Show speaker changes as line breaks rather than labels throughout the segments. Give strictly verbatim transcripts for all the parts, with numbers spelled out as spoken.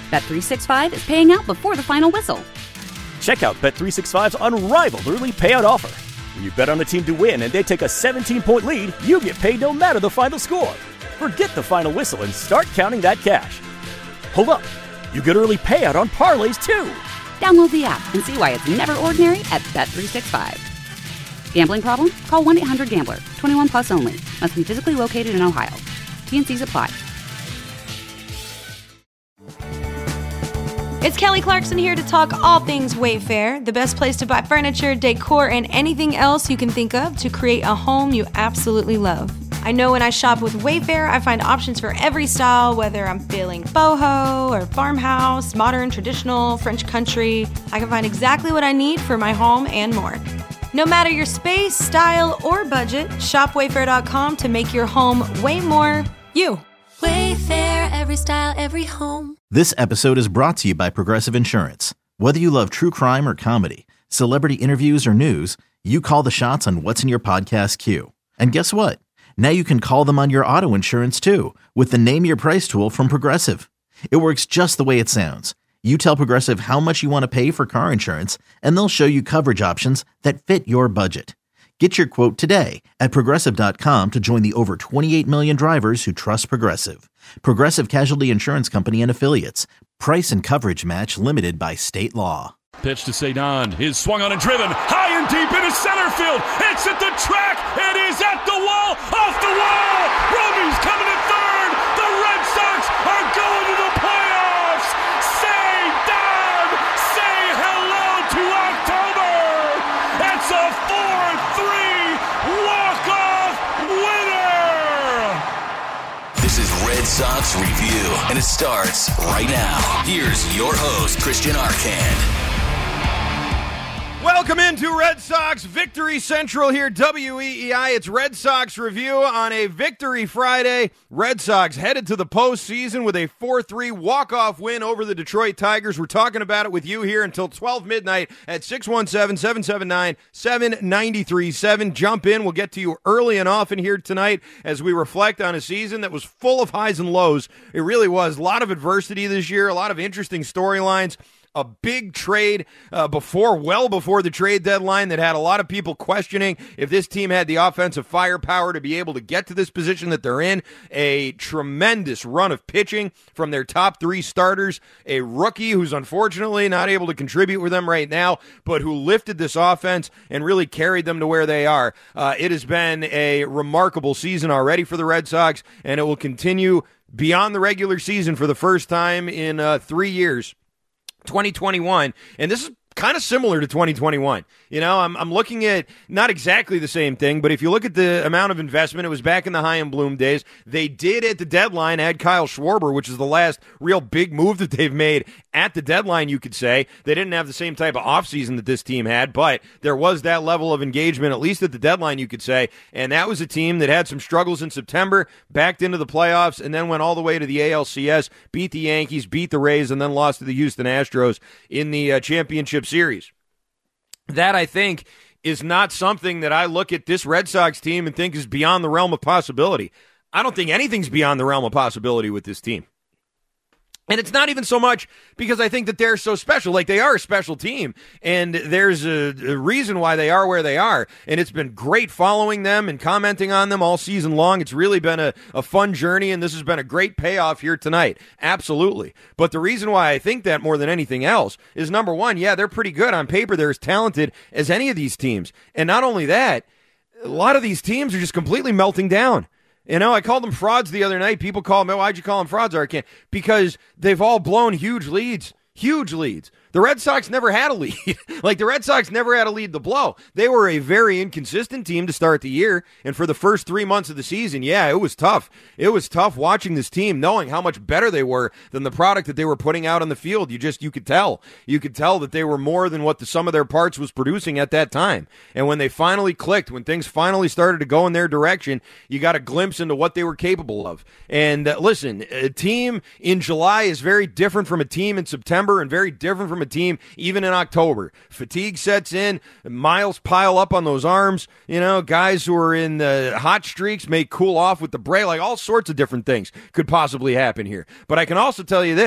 Bet three sixty-five is paying out before the final whistle.
Check out Bet three sixty-five's unrivaled early payout offer. When you bet on a team to win and they take a seventeen-point lead, you get paid no matter the final score. Forget the final whistle and start counting that cash. Hold up. You get early payout on parlays, too.
Download the app and see why it's never ordinary at Bet three sixty-five. Gambling problem? Call one eight hundred gambler. twenty-one plus only. Must be physically located in Ohio. T and C's apply.
It's Kelly Clarkson here to talk all things Wayfair, the best place to buy furniture, decor, and anything else you can think of to create a home you absolutely love. I know when I shop with Wayfair, I find options for every style, whether I'm feeling boho or farmhouse, modern, traditional, French country. I can find exactly what I need for my home and more. No matter your space, style, or budget, shop wayfair dot com to make your home way more you.
Wayfair, every style, every home.
This episode is brought to you by Progressive Insurance. Whether you love true crime or comedy, celebrity interviews or news, you call the shots on what's in your podcast queue. And guess what? Now you can call them on your auto insurance too with the Name Your Price tool from Progressive. It works just the way it sounds. You tell Progressive how much you want to pay for car insurance, and they'll show you coverage options that fit your budget. Get your quote today at Progressive dot com to join the over twenty-eight million drivers who trust Progressive. Progressive Casualty Insurance Company and Affiliates. Price and coverage match limited by state law.
Pitch to Cedon. Is swung on and driven. High and deep into center field. It's at the track. It is at the wall. Off the wall. Roby's coming to third. The Red Sox are going to the playoffs. Cedon, say hello to October. It's a four three walk-off winner.
This is Red Sox Review, and it starts right now. Here's your host, Christian Arcand.
Welcome into Red Sox Victory Central here, W E E I. It's Red Sox Review on a Victory Friday. Red Sox headed to the postseason with a four three walk-off win over the Detroit Tigers. We're talking about it with you here until twelve midnight at six one seven, seven seven nine, seven nine three seven. Jump in. We'll get to you early and often here tonight as we reflect on a season that was full of highs and lows. It really was. A lot of adversity this year, a lot of interesting storylines. A big trade uh, before, well before the trade deadline that had a lot of people questioning if this team had the offensive firepower to be able to get to this position that they're in. A tremendous run of pitching from their top three starters. A rookie who's unfortunately not able to contribute with them right now, but who lifted this offense and really carried them to where they are. Uh, it has been a remarkable season already for the Red Sox, and it will continue beyond the regular season for the first time in uh, three years. twenty twenty-one, and this is kind of similar to twenty twenty-one. You know, I'm I'm looking at not exactly the same thing, but if you look at the amount of investment, it was back in the Chaim Bloom days. They did at the deadline add Kyle Schwarber, which is the last real big move that they've made at the deadline, you could say. They didn't have the same type of offseason that this team had, but there was that level of engagement, at least at the deadline, you could say, and that was a team that had some struggles in September, backed into the playoffs, and then went all the way to the A L C S, beat the Yankees, beat the Rays, and then lost to the Houston Astros in the uh, championship series. That, I think, is not something that I look at this Red Sox team and think is beyond the realm of possibility. I don't think anything's beyond the realm of possibility with this team. And it's not even so much because I think that they're so special. Like, they are a special team, and there's a, a reason why they are where they are. And it's been great following them and commenting on them all season long. It's really been a, a fun journey, and this has been a great payoff here tonight. Absolutely. But the reason why I think that more than anything else is, number one, yeah, they're pretty good. On paper, they're as talented as any of these teams. And not only that, a lot of these teams are just completely melting down. You know, I called them frauds the other night. People call them, oh, why'd you call them frauds, Arcand? Because they've all blown huge leads, huge leads. The Red Sox never had a lead. Like, the Red Sox never had a lead to blow. They were a very inconsistent team to start the year, and for the first three months of the season, yeah, it was tough. It was tough watching this team, knowing how much better they were than the product that they were putting out on the field. You just, you could tell. You could tell that they were more than what the sum of their parts was producing at that time. And when they finally clicked, when things finally started to go in their direction, you got a glimpse into what they were capable of. And uh, listen, a team in July is very different from a team in September and very different from a team even in October. Fatigue sets in, miles pile up on those arms, you know, guys who are in the hot streaks may cool off with the break, like all sorts of different things could possibly happen here. But I can also tell you this,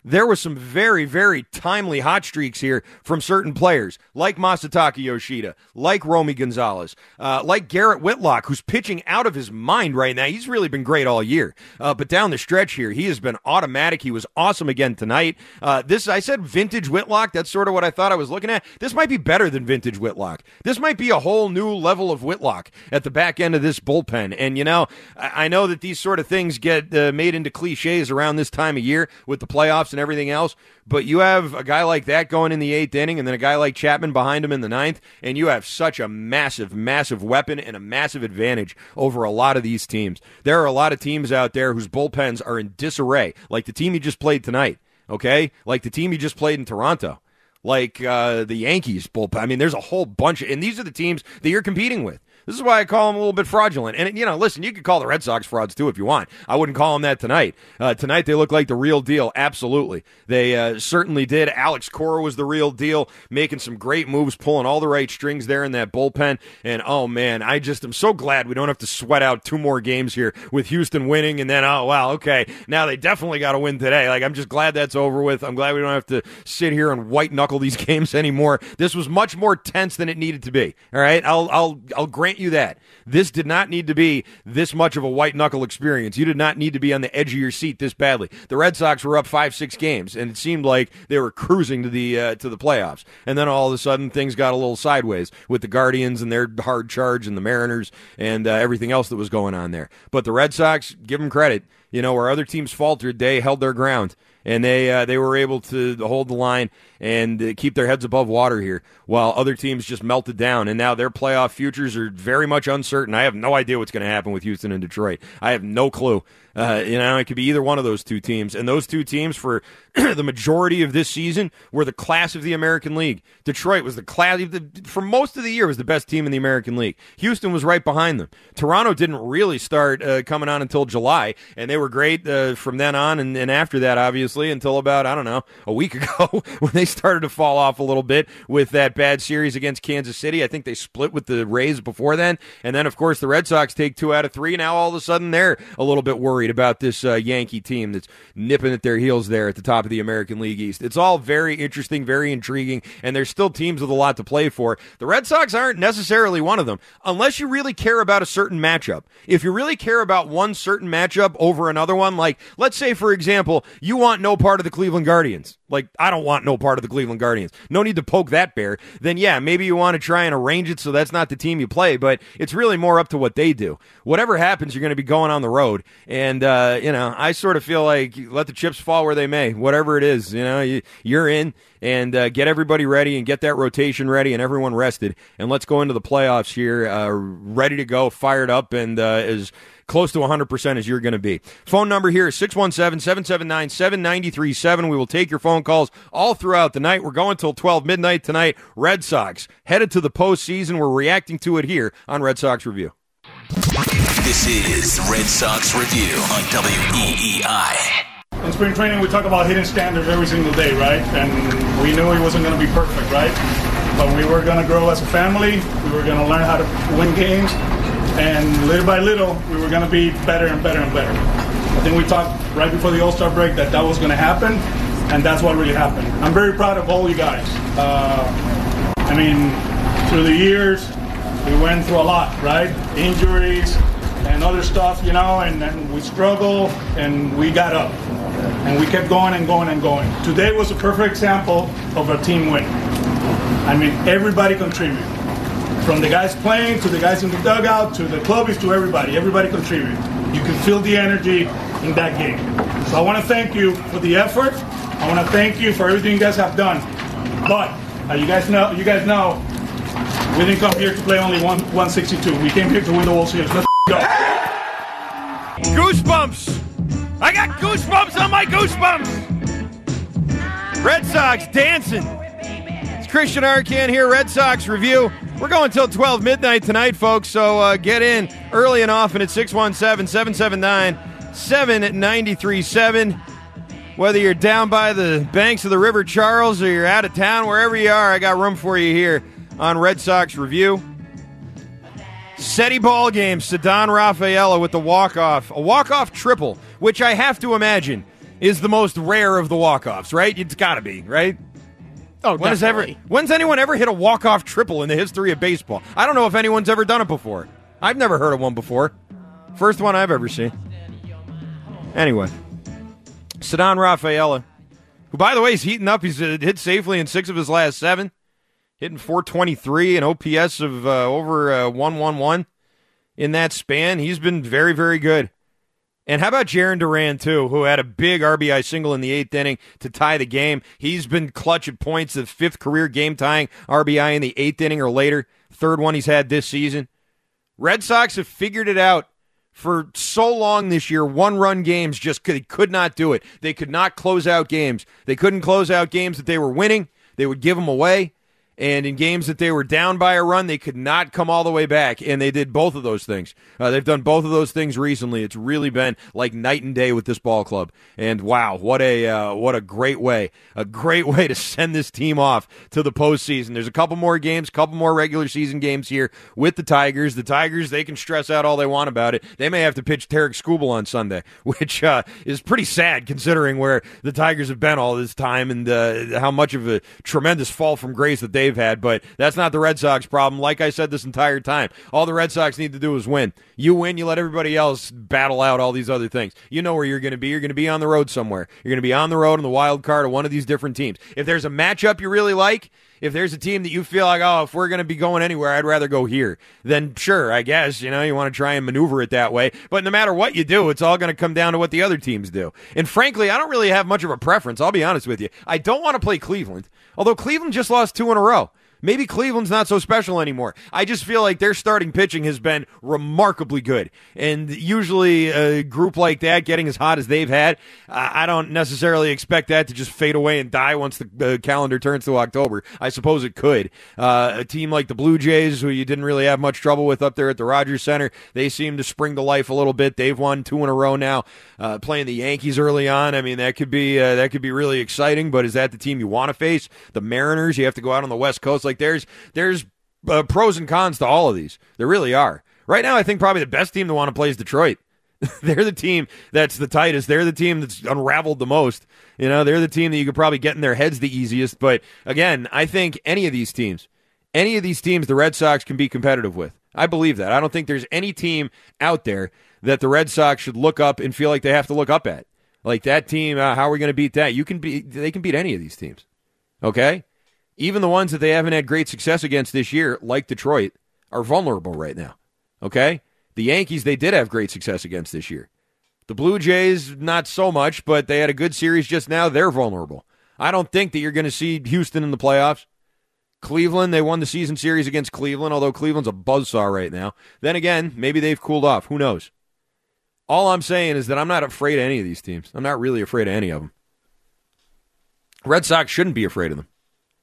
there was some very, very timely hot streaks here from certain players, like Masataka Yoshida, like Romy Gonzalez, uh, like Garrett Whitlock, who's pitching out of his mind right now. He's really been great all year. Uh, but down the stretch here, he has been automatic. He was awesome again tonight. Uh, this, I said vintage Whitlock. That's sort of what I thought I was looking at. This might be better than vintage Whitlock. This might be a whole new level of Whitlock at the back end of this bullpen. And, you know, I, I know that these sort of things get uh, made into cliches around this time of year with the playoffs and everything else, but you have a guy like that going in the eighth inning and then a guy like Chapman behind him in the ninth, and you have such a massive, massive weapon and a massive advantage over a lot of these teams. There are a lot of teams out there whose bullpens are in disarray, like the team you just played tonight, okay? Like the team you just played in Toronto, like uh, the Yankees bullpen. I mean, there's a whole bunch, of, and these are the teams that you're competing with. This is why I call them a little bit fraudulent. And, you know, listen, you could call the Red Sox frauds, too, if you want. I wouldn't call them that tonight. Uh, tonight, they look like the real deal. Absolutely. They uh, certainly did. Alex Cora was the real deal, making some great moves, pulling all the right strings there in that bullpen. And, oh, man, I just am so glad we don't have to sweat out two more games here with Houston winning. And then, oh, wow, okay, now they definitely got to win today. Like, I'm just glad that's over with. I'm glad we don't have to sit here and white-knuckle these games anymore. This was much more tense than it needed to be. All right? I'll, I'll, I'll grant you that. This did not need to be this much of a white-knuckle experience. You did not need to be on the edge of your seat this badly. The Red Sox were up five, six games, and it seemed like they were cruising to the uh, to the playoffs. And then all of a sudden, things got a little sideways with the Guardians and their hard charge and the Mariners and uh, everything else that was going on there. But the Red Sox, give them credit. You know, where other teams faltered, they held their ground. And they uh, they were able to hold the line and uh, keep their heads above water here, while other teams just melted down. And now their playoff futures are very much uncertain. I have no idea what's going to happen with Houston and Detroit. I have no clue. Uh, you know, it could be either one of those two teams. And those two teams, for the majority of this season, were the class of the American League. Detroit was the class, for most of the year, was the best team in the American League. Houston was right behind them. Toronto didn't really start uh, coming on until July, and they were great uh, from then on, and, and after that, obviously, until about, I don't know, a week ago, when they started to fall off a little bit with that bad series against Kansas City. I think they split with the Rays before then. And then, of course, the Red Sox take two out of three. Now, all of a sudden, they're a little bit worried about this uh, Yankee team that's nipping at their heels there at the top of the American League East. It's all very interesting, very intriguing, and there's still teams with a lot to play for. The Red Sox aren't necessarily one of them, unless you really care about a certain matchup. If you really care about one certain matchup over another one, like, let's say, for example, you want no part of the Cleveland Guardians. Like, I don't want no part of the Cleveland Guardians. No need to poke that bear. Then, yeah, maybe you want to try and arrange it so that's not the team you play, but it's really more up to what they do. Whatever happens, you're going to be going on the road. And, uh, you know, I sort of feel like let the chips fall where they may. Whatever it is, you know, you, you're in, and uh, get everybody ready and get that rotation ready and everyone rested. And let's go into the playoffs here uh, ready to go, fired up, and uh, as close to one hundred percent as you're going to be. Phone number here is six one seven, seven seven nine, seven nine three seven. We will take your phone calls all throughout the night. We're going till twelve midnight tonight. Red Sox headed to the postseason. We're reacting to it here on Red Sox Review.
This is Red Sox Review on W E E I.
In spring training, we talk about hitting standards every single day, right? And we knew it wasn't going to be perfect, right? But we were going to grow as a family. We were going to learn how to win games. And little by little, we were going to be better and better and better. I think we talked right before the All-Star break that that was going to happen, and that's what really happened. I'm very proud of all you guys. Uh, I mean, through the years, we went through a lot, right? Injuries and other stuff, you know, and, and we struggled, and we got up. And we kept going and going and going. Today was a perfect example of a team win. I mean, everybody contributed. From the guys playing, to the guys in the dugout, to the clubbies, to everybody. Everybody contributed. You can feel the energy in that game. So I want to thank you for the effort. I want to thank you for everything you guys have done. But uh, you guys know, you guys know, we didn't come here to play only one, one sixty-two. We came here to win the World Series. Let's go.
Goosebumps! I got goosebumps on my goosebumps! Red Sox dancing. It's Christian Arcand here, Red Sox Review. We're going till twelve midnight tonight, folks, so uh, get in early and often at six one seven, seven seven nine, seven nine three seven. Whether you're down by the banks of the River Charles or you're out of town, wherever you are, I got room for you here on Red Sox Review. SETI ball game, Ceddanne Rafaela with the walk-off. A walk-off triple, which I have to imagine is the most rare of the walk-offs, right? It's got to be, right?
Oh,
when has ever, when's anyone ever hit a walk-off triple in the history of baseball? I don't know if anyone's ever done it before. I've never heard of one before. First one I've ever seen. Anyway, Ceddanne Rafaela, who, by the way, is heating up. He's uh, hit safely in six of his last seven, hitting four twenty-three, an O P S of uh, over uh, one eleven in that span. He's been very, very good. And how about Jarren Duran, too, who had a big R B I single in the eighth inning to tie the game. He's been clutch at points, the fifth career game-tying R B I in the eighth inning or later, third one he's had this season. Red Sox have figured it out for so long this year. One-run games, just they could not do it. They could not close out games. They couldn't close out games that they were winning. They would give them away. And in games that they were down by a run, they could not come all the way back, and they did both of those things. Uh, they've done both of those things recently. It's really been like night and day with this ball club. And wow, what a uh, what a great way, a great way to send this team off to the postseason. There's a couple more games, a couple more regular season games here with the Tigers. The Tigers, they can stress out all they want about it. They may have to pitch Tarek Skubal on Sunday, which uh, is pretty sad considering where the Tigers have been all this time and uh, how much of a tremendous fall from grace that they've had, but that's not the Red Sox problem. Like I said this entire time, all the Red Sox need to do is win. You win, you let everybody else battle out all these other things. You know where you're going to be. You're going to be on the road somewhere. You're going to be on the road in the wild card of one of these different teams. If there's a matchup you really like, if there's a team that you feel like, oh, if we're going to be going anywhere, I'd rather go here, then sure, I guess, you know, you want to try and maneuver it that way. But no matter what you do, it's all going to come down to what the other teams do. And frankly, I don't really have much of a preference. I'll be honest with you. I don't want to play Cleveland, although Cleveland just lost two in a row. Maybe Cleveland's not so special anymore. I just feel like their starting pitching has been remarkably good. And usually a group like that, getting as hot as they've had, I don't necessarily expect that to just fade away and die once the calendar turns to October. I suppose it could. Uh, a team like the Blue Jays, who you didn't really have much trouble with up there at the Rogers Center, they seem to spring to life a little bit. They've won two in a row now. Uh, playing the Yankees early on, I mean, that could be uh, that could be really exciting, but is that the team you want to face? The Mariners, you have to go out on the West Coast. Like there's there's uh, pros and cons to all of these. There really are. Right now, I think probably the best team to want to play is Detroit. They're the team that's the tightest. They're the team that's unraveled the most. You know, they're the team that you could probably get in their heads the easiest. But again, I think any of these teams, any of these teams the Red Sox can be competitive with. I believe that. I don't think there's any team out there that the Red Sox should look up and feel like they have to look up at. Like that team, uh, how are we going to beat that? You can beat, they can beat any of these teams. Okay? Even the ones that they haven't had great success against this year, like Detroit, are vulnerable right now. Okay? The Yankees, they did have great success against this year. The Blue Jays, not so much, but they had a good series just now. They're vulnerable. I don't think that you're going to see Houston in the playoffs. Cleveland, they won the season series against Cleveland, although Cleveland's a buzzsaw right now. Then again, maybe they've cooled off. Who knows? All I'm saying is that I'm not afraid of any of these teams. I'm not really afraid of any of them. Red Sox shouldn't be afraid of them.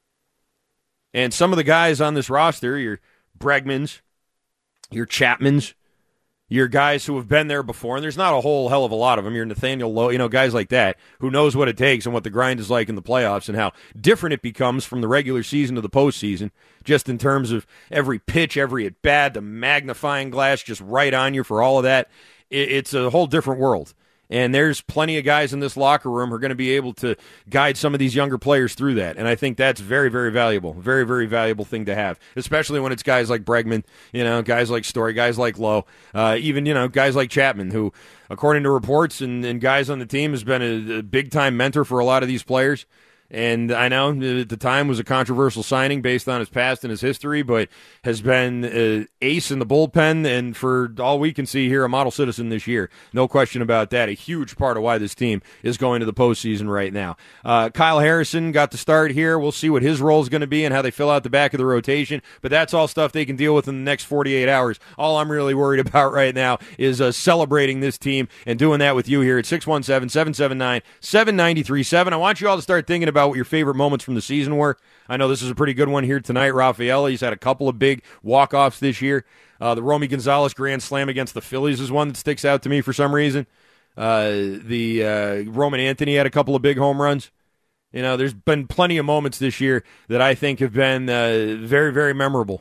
And some of the guys on this roster, your Bregmans, your Chapmans, your guys who have been there before, and there's not a whole hell of a lot of them. Your Nathaniel Lowe, you know, guys like that, who knows what it takes and what the grind is like in the playoffs and how different it becomes from the regular season to the postseason, just in terms of every pitch, every at-bat, the magnifying glass just right on you for all of that. It's a whole different world. And there's plenty of guys in this locker room who are going to be able to guide some of these younger players through that. And I think that's very, very valuable. Very, very valuable thing to have, especially when it's guys like Bregman, you know, guys like Story, guys like Lowe, uh, even, you know, guys like Chapman, who, according to reports and, and guys on the team, has been a, a big-time mentor for a lot of these players. And I know at the time was a controversial signing based on his past and his history, but has been an ace in the bullpen, and for all we can see here, a model citizen this year. No question about that. A huge part of why this team is going to the postseason right now. Uh, Kyle Harrison got the start here. We'll see what his role is going to be and how they fill out the back of the rotation, but that's all stuff they can deal with in the next forty-eight hours. All I'm really worried about right now is uh, celebrating this team and doing that with you here at six one seven, seven seven nine, seven nine three seven. I want you all to start thinking about what your favorite moments from the season were. I know this is a pretty good one here tonight. Rafaela, he's had a couple of big walk-offs this year. Uh, the Romy Gonzalez grand slam against the Phillies is one that sticks out to me for some reason. Uh, the uh, Roman Anthony had a couple of big home runs. You know, there's been plenty of moments this year that I think have been uh, very, very memorable.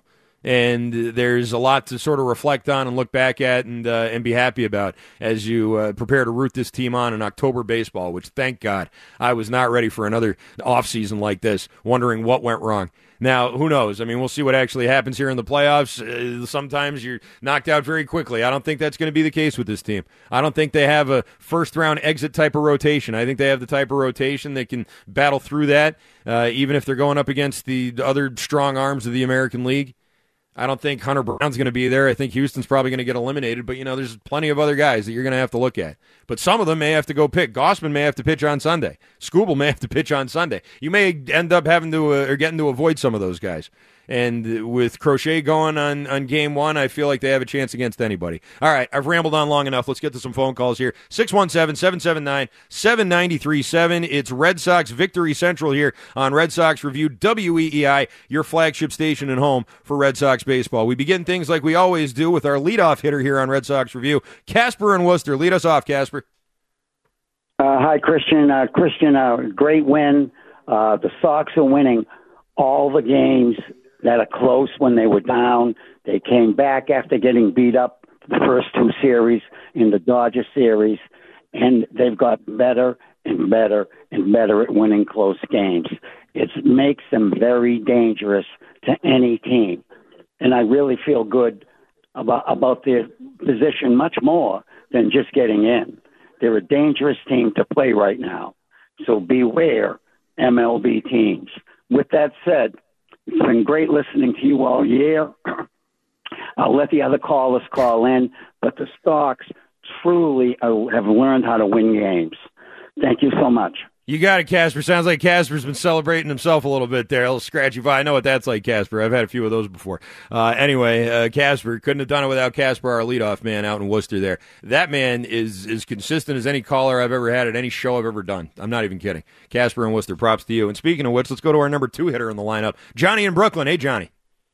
And there's a lot to sort of reflect on and look back at and uh, and be happy about as you uh, prepare to root this team on in October baseball, which, thank God, I was not ready for another offseason like this, wondering what went wrong. Now, who knows? I mean, we'll see what actually happens here in the playoffs. Uh, sometimes you're knocked out very quickly. I don't think that's going to be the case with this team. I don't think they have a first-round exit type of rotation. I think they have the type of rotation that can battle through that, uh, even if they're going up against the other strong arms of the American League. I don't think Hunter Brown's going to be there. I think Houston's probably going to get eliminated, but, you know, there's plenty of other guys that you're going to have to look at. But some of them may have to go pick. Gausman may have to pitch on Sunday. Skubal may have to pitch on Sunday. You may end up having to uh, or getting to avoid some of those guys. And with Crochet going on, on game one, I feel like they have a chance against anybody. All right, I've rambled on long enough. Let's get to some phone calls here. six one seven, seven seven nine, seven nine three seven. It's Red Sox Victory Central here on Red Sox Review, W E E I, your flagship station and home for Red Sox baseball. We begin things like we always do with our leadoff hitter here on Red Sox Review, Casper in Worcester. Lead us off, Casper.
Uh, hi, Christian. Uh, Christian, uh, great win. Uh, the Sox are winning all the games that are close when they were down. They came back after getting beat up the first two series in the Dodger series, and they've got better and better and better at winning close games. It makes them very dangerous to any team. And I really feel good about, about their position much more than just getting in. They're a dangerous team to play right now. So beware M L B teams. With that said, it's been great listening to you all year. I'll let the other callers call in, but the Sox truly are, have learned how to win games. Thank you so much.
You got it, Casper. Sounds like Casper's been celebrating himself a little bit there. A little scratchy vibe. I know what that's like, Casper. I've had a few of those before. Uh, anyway, uh, Casper, couldn't have done it without Casper, our leadoff man out in Worcester there. That man is as consistent as any caller I've ever had at any show I've ever done. I'm not even kidding. Casper in Worcester, props to you. And speaking of which, let's go to our number two hitter in the lineup, Johnny in Brooklyn. Hey, Johnny.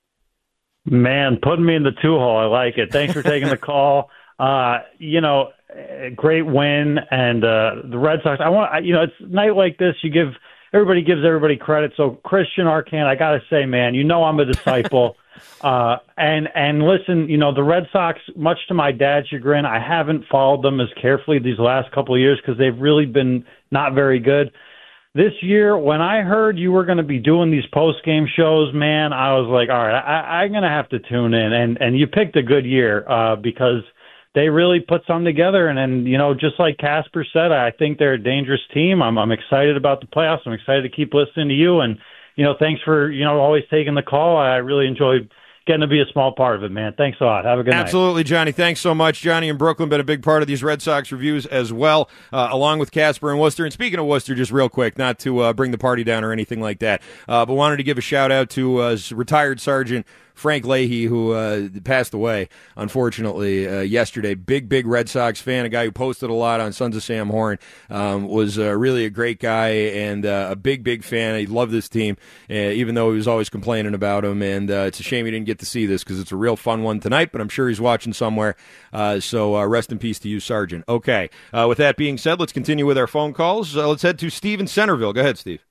Man, putting me in the two-hole. I like it. Thanks for taking the call. Uh, you know, great win, and uh, the Red Sox. I want, you know, it's a night like this. You give everybody gives everybody credit. So Christian Arcand, I gotta say, man, you know I'm a disciple. uh, and and listen, you know, the Red Sox, much to my dad's chagrin, I haven't followed them as carefully these last couple of years because they've really been not very good. This year, when I heard you were going to be doing these post-game shows, man, I was like, all right, I, I'm going to have to tune in. And and you picked a good year uh, because they really put something together. And, and, you know, just like Casper said, I think they're a dangerous team. I'm I'm excited about the playoffs. I'm excited to keep listening to you. And, you know, thanks for, you know, always taking the call. I really enjoyed getting to be a small part of it, man. Thanks a lot. Have a good night.
Absolutely, Johnny. Thanks so much. Johnny in Brooklyn, been a big part of these Red Sox reviews as well, uh, along with Casper and Worcester. And speaking of Worcester, just real quick, not to uh, bring the party down or anything like that, uh, but wanted to give a shout-out to uh, retired Sergeant Frank Leahy, who uh, passed away, unfortunately, uh, yesterday. Big, big Red Sox fan, a guy who posted a lot on Sons of Sam Horn, um, was uh, really a great guy and uh, a big, big fan. He loved this team, uh, even though he was always complaining about him. And uh, it's a shame he didn't get to see this because it's a real fun one tonight, but I'm sure he's watching somewhere. Uh, so uh, rest in peace to you, Sergeant. Okay, uh, with that being said, let's continue with our phone calls. Uh, let's head to Steve in Centerville. Go ahead, Steve.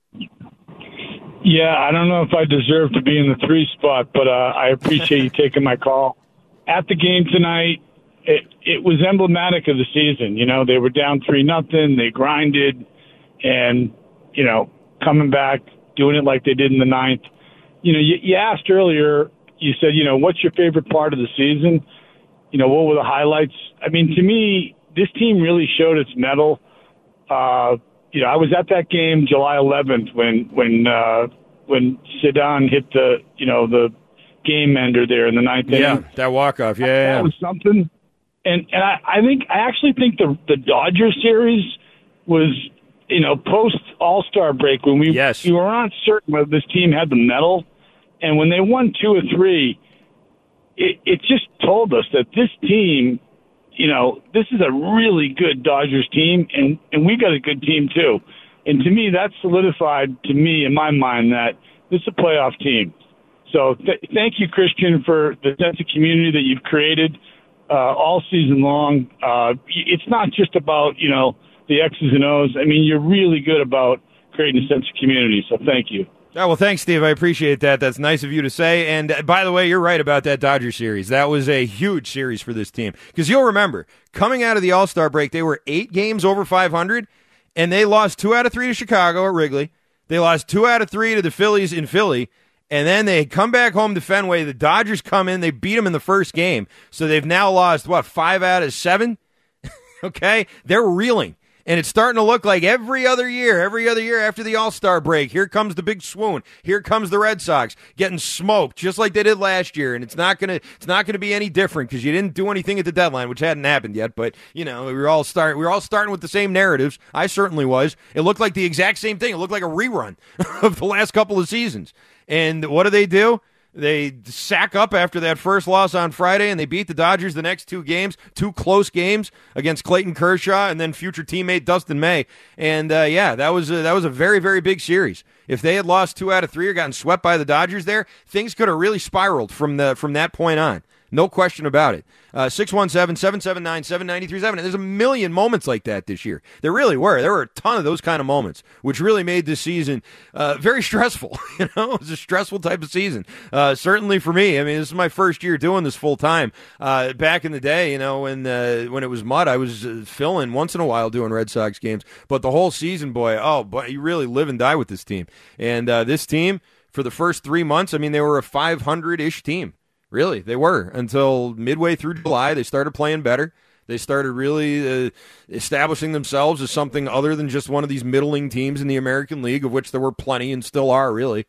Yeah, I don't know if I deserve to be in the three spot, but uh, I appreciate you taking my call. At the game tonight, it, it was emblematic of the season. You know, they were down three nothing, they grinded, and, you know, coming back, doing it like they did in the ninth. You know, you, you asked earlier, you said, you know, what's your favorite part of the season? You know, what were the highlights? I mean, to me, this team really showed its mettle. Uh You know, I was at that game July eleventh when when uh, when Zidane hit the you know the game ender there in the ninth inning.
Yeah, that walk off. Yeah,
that,
yeah.
that was something. And and I, I think I actually think the the Dodgers series was you know post All Star break when we
yes.
we were not certain whether this team had the mettle, and when they won two or three, it it just told us that this team. You know, this is a really good Dodgers team, and, and we got a good team, too. And to me, that solidified, to me, in my mind, that this is a playoff team. So th- thank you, Christian, for the sense of community that you've created uh, all season long. Uh, it's not just about, you know, the X's and O's. I mean, you're really good about creating a sense of community, so thank you.
Oh, well, thanks, Steve. I appreciate that. That's nice of you to say. And uh, by the way, you're right about that Dodgers series. That was a huge series for this team. Because you'll remember, coming out of the All-Star break, they were eight games over five hundred, and they lost two out of three to Chicago at Wrigley. They lost two out of three to the Phillies in Philly. And then they come back home to Fenway. The Dodgers come in. They beat them in the first game. So they've now lost, what, five out of seven? Okay? They're reeling. And it's starting to look like every other year, every other year after the All-Star break, here comes the big swoon. Here comes the Red Sox getting smoked, just like they did last year. And it's not gonna, it's not gonna be any different because you didn't do anything at the deadline, which hadn't happened yet. But you know, we were all start, we were all starting with the same narratives. I certainly was. It looked like the exact same thing. It looked like a rerun of the last couple of seasons. And what do they do? They sack up after that first loss on Friday, and they beat the Dodgers the next two games, two close games against Clayton Kershaw and then future teammate Dustin May. And, uh, yeah, that was, a, that was a very, very big series. If they had lost two out of three or gotten swept by the Dodgers there, things could have really spiraled from the from that point on. No question about it. Uh, six one seven, seven seven nine, seven nine three seven. There's a million moments like that this year. There really were. There were a ton of those kind of moments, which really made this season uh, very stressful. You know, it was a stressful type of season. Uh, certainly for me. I mean, this is my first year doing this full time. Uh, back in the day, you know, when uh, when it was mud, I was uh, filling once in a while doing Red Sox games. But the whole season, boy, oh, boy, you really live and die with this team. And uh, this team, for the first three months, I mean, they were a five hundred-ish team. Really, they were. Until midway through July, they started playing better. They started really uh, establishing themselves as something other than just one of these middling teams in the American League, of which there were plenty and still are, really.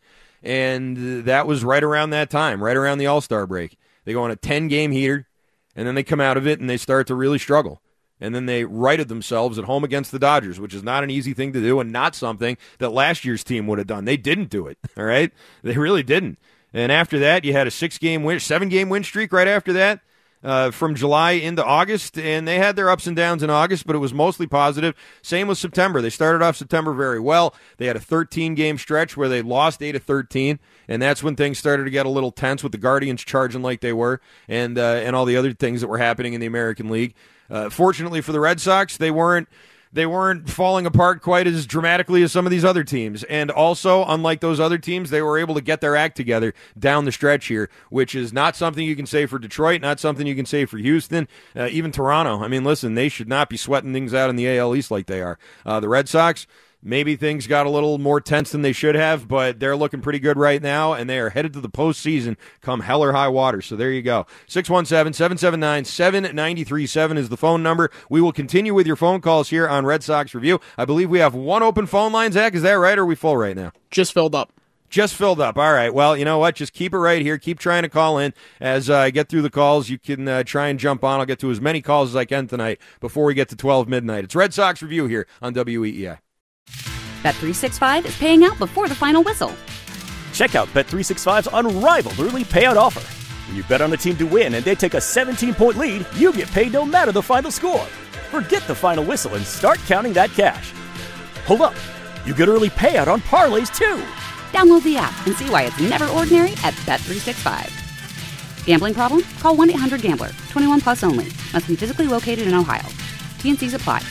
And that was right around that time, right around the All-Star break. They go on a ten-game heater, and then they come out of it, and they start to really struggle. And then they righted themselves at home against the Dodgers, which is not an easy thing to do and not something that last year's team would have done. They didn't do it, all right? They really didn't. And after that, you had a six-game win, seven-game win streak right after that uh, from July into August. And they had their ups and downs in August, but it was mostly positive. Same with September. They started off September very well. They had a thirteen-game stretch where they lost eight of thirteen, and that's when things started to get a little tense with the Guardians charging like they were and, uh, and all the other things that were happening in the American League. Uh, fortunately for the Red Sox, they weren't They weren't falling apart quite as dramatically as some of these other teams. And also, unlike those other teams, they were able to get their act together down the stretch here, which is not something you can say for Detroit, not something you can say for Houston, uh, even Toronto. I mean, listen, they should not be sweating things out in the A L East like they are. Uh, the Red Sox, maybe things got a little more tense than they should have, but they're looking pretty good right now, and they are headed to the postseason come hell or high water. So there you go. six one seven, seven seven nine, seven nine three seven is the phone number. We will continue with your phone calls here on Red Sox Review. I believe we have one open phone line, Zach. Is that right, or are we full right now?
Just filled up.
Just filled up. All right. Well, you know what? Just keep it right here. Keep trying to call in. As uh, I get through the calls, you can uh, try and jump on. I'll get to as many calls as I can tonight before we get to twelve midnight. It's Red Sox Review here on W E E I.
Bet three sixty-five is paying out before the final whistle.
Check out Bet three sixty-five's unrivaled early payout offer. When you bet on a team to win and they take a seventeen-point lead, you get paid no matter the final score. Forget the final whistle and start counting that cash. Hold up. You get early payout on parlays, too.
Download the app and see why it's never ordinary at Bet three sixty-five. Gambling problem? Call one eight hundred gambler. twenty-one plus only. Must be physically located in Ohio. T and C's apply.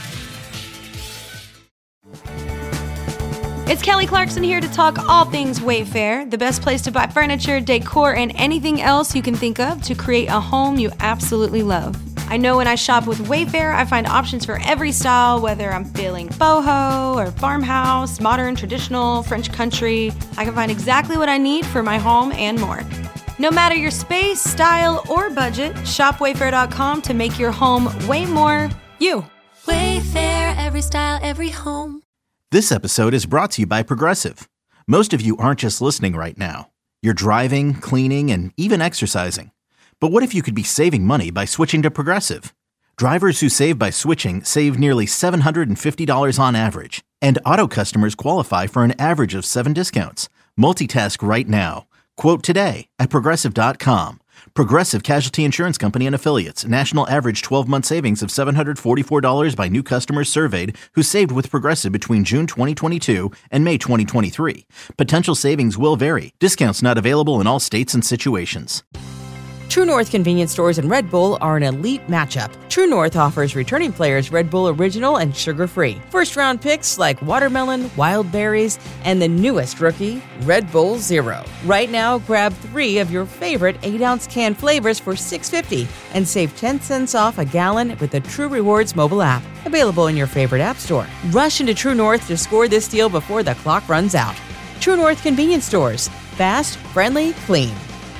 It's Kelly Clarkson here to talk all things Wayfair, the best place to buy furniture, decor, and anything else you can think of to create a home you absolutely love. I know when I shop with Wayfair, I find options for every style, whether I'm feeling boho or farmhouse, modern, traditional, French country. I can find exactly what I need for my home and more. No matter your space, style, or budget, shop wayfair dot com to make your home way more you.
Wayfair, every style, every home.
This episode is brought to you by Progressive. Most of you aren't just listening right now. You're driving, cleaning, and even exercising. But what if you could be saving money by switching to Progressive? Drivers who save by switching save nearly seven hundred fifty dollars on average. And auto customers qualify for an average of seven discounts. Multitask right now. Quote today at Progressive dot com. Progressive Casualty Insurance Company and Affiliates. National average twelve-month savings of seven hundred forty-four dollars by new customers surveyed who saved with Progressive between June twenty twenty-two and May twenty twenty-three. Potential savings will vary. Discounts not available in all states and situations.
True North convenience stores and Red Bull are an elite matchup. True North offers returning players Red Bull Original and sugar-free. First-round picks like watermelon, wild berries, and the newest rookie, Red Bull Zero. Right now, grab three of your favorite eight-ounce can flavors for six dollars and fifty cents and save ten cents off a gallon with the True Rewards mobile app. Available in your favorite app store. Rush into True North to score this deal before the clock runs out. True North convenience stores. Fast, friendly, clean.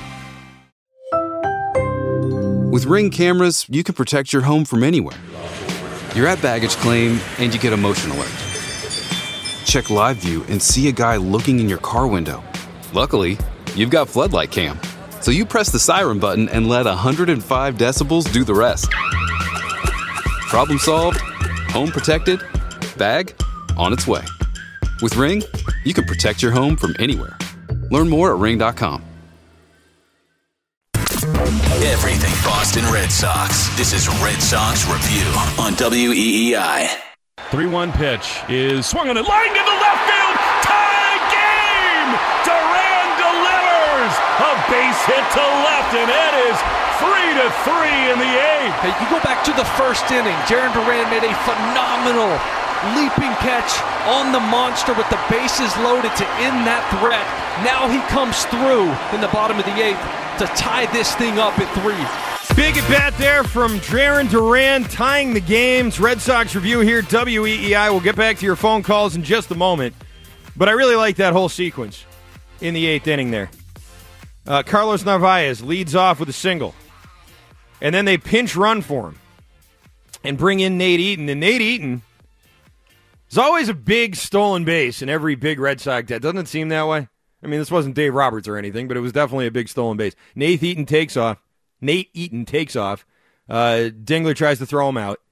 With Ring cameras, you can protect your home from anywhere. You're at baggage claim, and you get a motion alert. Check live view and see a guy looking in your car window. Luckily, you've got floodlight cam, so you press the siren button and let one hundred five decibels do the rest. Problem solved, home protected, bag on its way. With Ring, you can protect your home from anywhere. Learn more at ring dot com.
Everything Boston Red Sox. This is Red Sox Review on W E E I.
three one pitch is swung on a line to the left field. Tie game! Duran delivers a base hit to left, and it is three to three in the eighth.
Hey, you go back to the first inning. Jarren Duran made a phenomenal leaping catch on the monster with the bases loaded to end that threat. Now he comes through in the bottom of the eighth to tie this thing up at three.
Big at bat there from Jarren Duran, tying the games. Red Sox Review here, W E E I. We'll get back to your phone calls in just a moment. But I really like that whole sequence in the eighth inning there. Uh, Carlos Narvaez leads off with a single. And then they pinch run for him and bring in Nate Eaton. And Nate Eaton is always a big stolen base in every big Red Sox debt. Doesn't it seem that way? I mean, this wasn't Dave Roberts or anything, but it was definitely a big stolen base. Nate Eaton takes off. Nate Eaton takes off. Uh, Dingler tries to throw him out.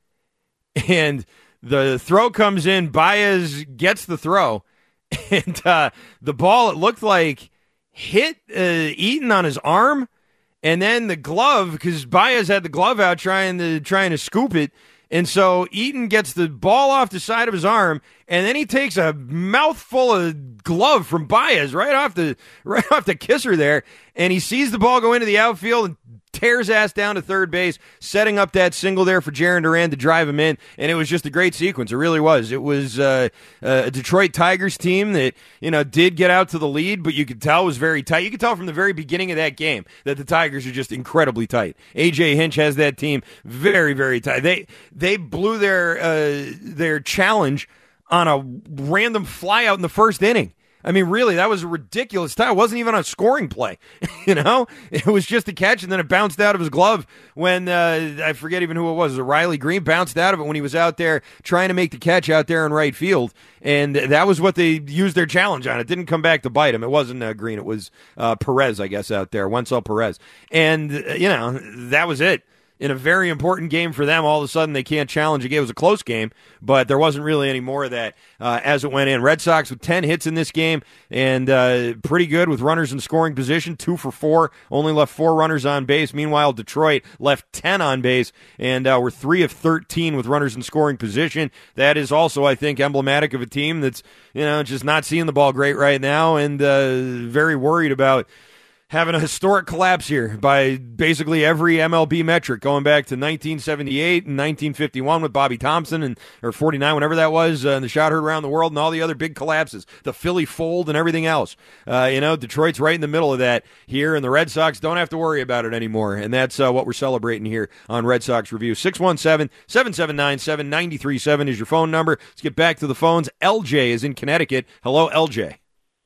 And the throw comes in. Baez gets the throw. And uh, the ball, it looked like, hit uh, Eaton on his arm. And then the glove, because Baez had the glove out trying to trying to scoop it. And so Eaton gets the ball off the side of his arm, and then he takes a mouthful of glove from Baez right off the right off the kisser there, and he sees the ball go into the outfield and tears ass down to third base, setting up that single there for Jarren Duran to drive him in, and it was just a great sequence. It really was. It was uh, a Detroit Tigers team that, you know, did get out to the lead, but you could tell was very tight. You could tell from the very beginning of that game that the Tigers are just incredibly tight. A J Hinch has that team very, very tight. They they blew their uh, their challenge on a random flyout in the first inning. I mean, really, that was a ridiculous time. It wasn't even a scoring play, you know? It was just a catch, and then it bounced out of his glove when, uh, I forget even who it was. It was Riley Green bounced out of it when he was out there trying to make the catch out there in right field, and that was what they used their challenge on. It didn't come back to bite him. It wasn't uh, Green. It was uh, Perez, I guess, out there, Wencel Perez. And, uh, you know, that was it. In a very important game for them, all of a sudden they can't challenge again. It was a close game, but there wasn't really any more of that uh, as it went in. Red Sox with ten hits in this game, and uh, pretty good with runners in scoring position, two for four, only left four runners on base. Meanwhile, Detroit left ten on base, and uh, were three of thirteen with runners in scoring position. That is also, I think, emblematic of a team that's, you know, just not seeing the ball great right now, and uh, very worried about having a historic collapse here by basically every M L B metric, going back to nineteen seventy-eight and nineteen fifty-one with Bobby Thompson, and or forty-nine, whenever that was, uh, and the shot heard around the world, and all the other big collapses, the Philly fold and everything else. Uh, you know, Detroit's right in the middle of that here, and the Red Sox don't have to worry about it anymore, and that's uh, what we're celebrating here on Red Sox Review. six one seven, seven seven nine, seven nine three seven is your phone number. Let's get back to the phones. L J is in Connecticut. Hello, L J.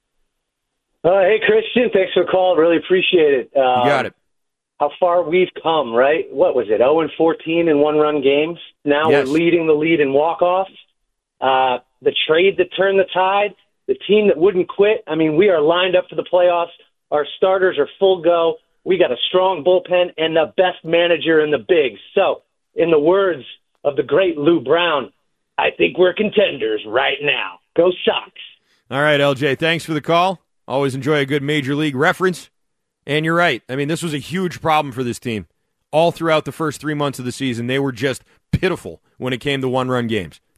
Uh, hey, Christian, thanks for the call. Really appreciate it. Um,
you got it.
How far we've come, right? What was it, oh and fourteen in one-run games? Now
Yes.
we're leading the lead in walk-offs. Uh, the trade that turned the tide, the team that wouldn't quit. I mean, we are lined up for the playoffs. Our starters are full go. We got a strong bullpen and the best manager in the bigs. So, in the words of the great Lou Brown, I think we're contenders right now. Go Sox.
All right, L J, thanks for the call. Always enjoy a good Major League reference. And you're right. I mean, this was a huge problem for this team. All throughout the first three months of the season, they were just pitiful when it came to one-run games.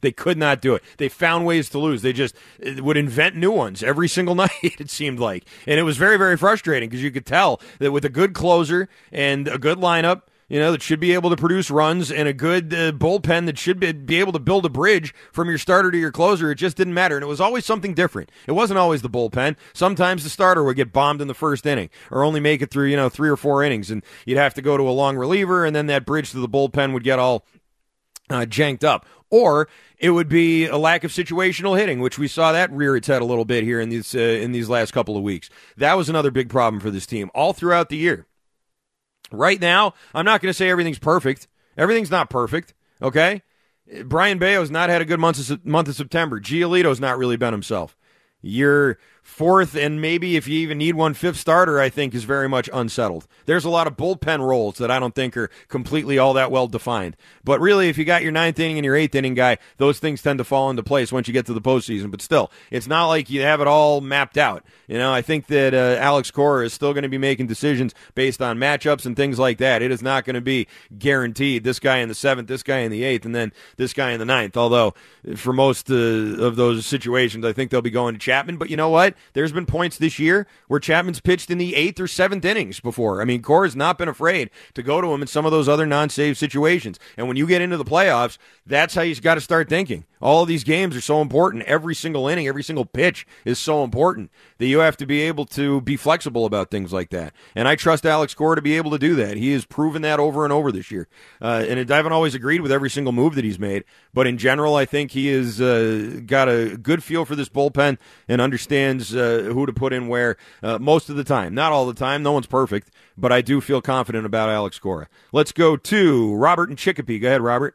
They could not do it. They found ways to lose. They just would invent new ones every single night, it seemed like. And it was very, very frustrating because you could tell that with a good closer and a good lineup, you know, that should be able to produce runs, and a good uh, bullpen that should be, be able to build a bridge from your starter to your closer. It just didn't matter, and it was always something different. It wasn't always the bullpen. Sometimes the starter would get bombed in the first inning or only make it through, you know, three or four innings, and you'd have to go to a long reliever, and then that bridge to the bullpen would get all uh, janked up. Or it would be a lack of situational hitting, which we saw that rear its head a little bit here in these, uh, in these last couple of weeks. That was another big problem for this team all throughout the year. Right now, I'm not going to say everything's perfect. Everything's not perfect, okay? Brian Bayo's not had a good month of, month of September. Giolito's not really been himself. Your fourth, and maybe if you even need one, fifth starter, I think, is very much unsettled. There's a lot of bullpen roles that I don't think are completely all that well defined. But really, if you got your ninth inning and your eighth inning guy, those things tend to fall into place once you get to the postseason. But still, it's not like you have it all mapped out. You know, I think that uh, Alex Cora is still going to be making decisions based on matchups and things like that. It is not going to be guaranteed this guy in the seventh, this guy in the eighth, and then this guy in the ninth. Although, for most uh, of those situations, I think they'll be going to Chapman. But you know what? There's been points this year where Chapman's pitched in the eighth or seventh innings before. I mean, Cora's not been afraid to go to him in some of those other non-save situations. And when you get into the playoffs, that's how you've got to start thinking. All of these games are so important. Every single inning, every single pitch is so important that you have to be able to be flexible about things like that. And I trust Alex Cora to be able to do that. He has proven that over and over this year. Uh, and I haven't always agreed with every single move that he's made. But in general, I think he has uh, got a good feel for this bullpen and understands uh, who to put in where uh, most of the time. Not all the time. No one's perfect. But I do feel confident about Alex Cora. Let's go to Robert in Chicopee. Go ahead, Robert.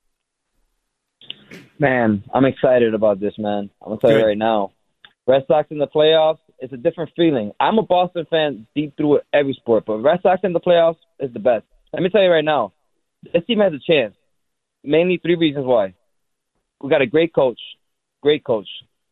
Man, I'm excited about this, man. I'm going to tell
Good.
you right now. Red Sox in the playoffs, it's a different feeling. I'm a Boston fan deep through every sport, but Red Sox in the playoffs is the best. Let me tell you right now, this team has a chance. Mainly three reasons why. We got a great coach. Great coach.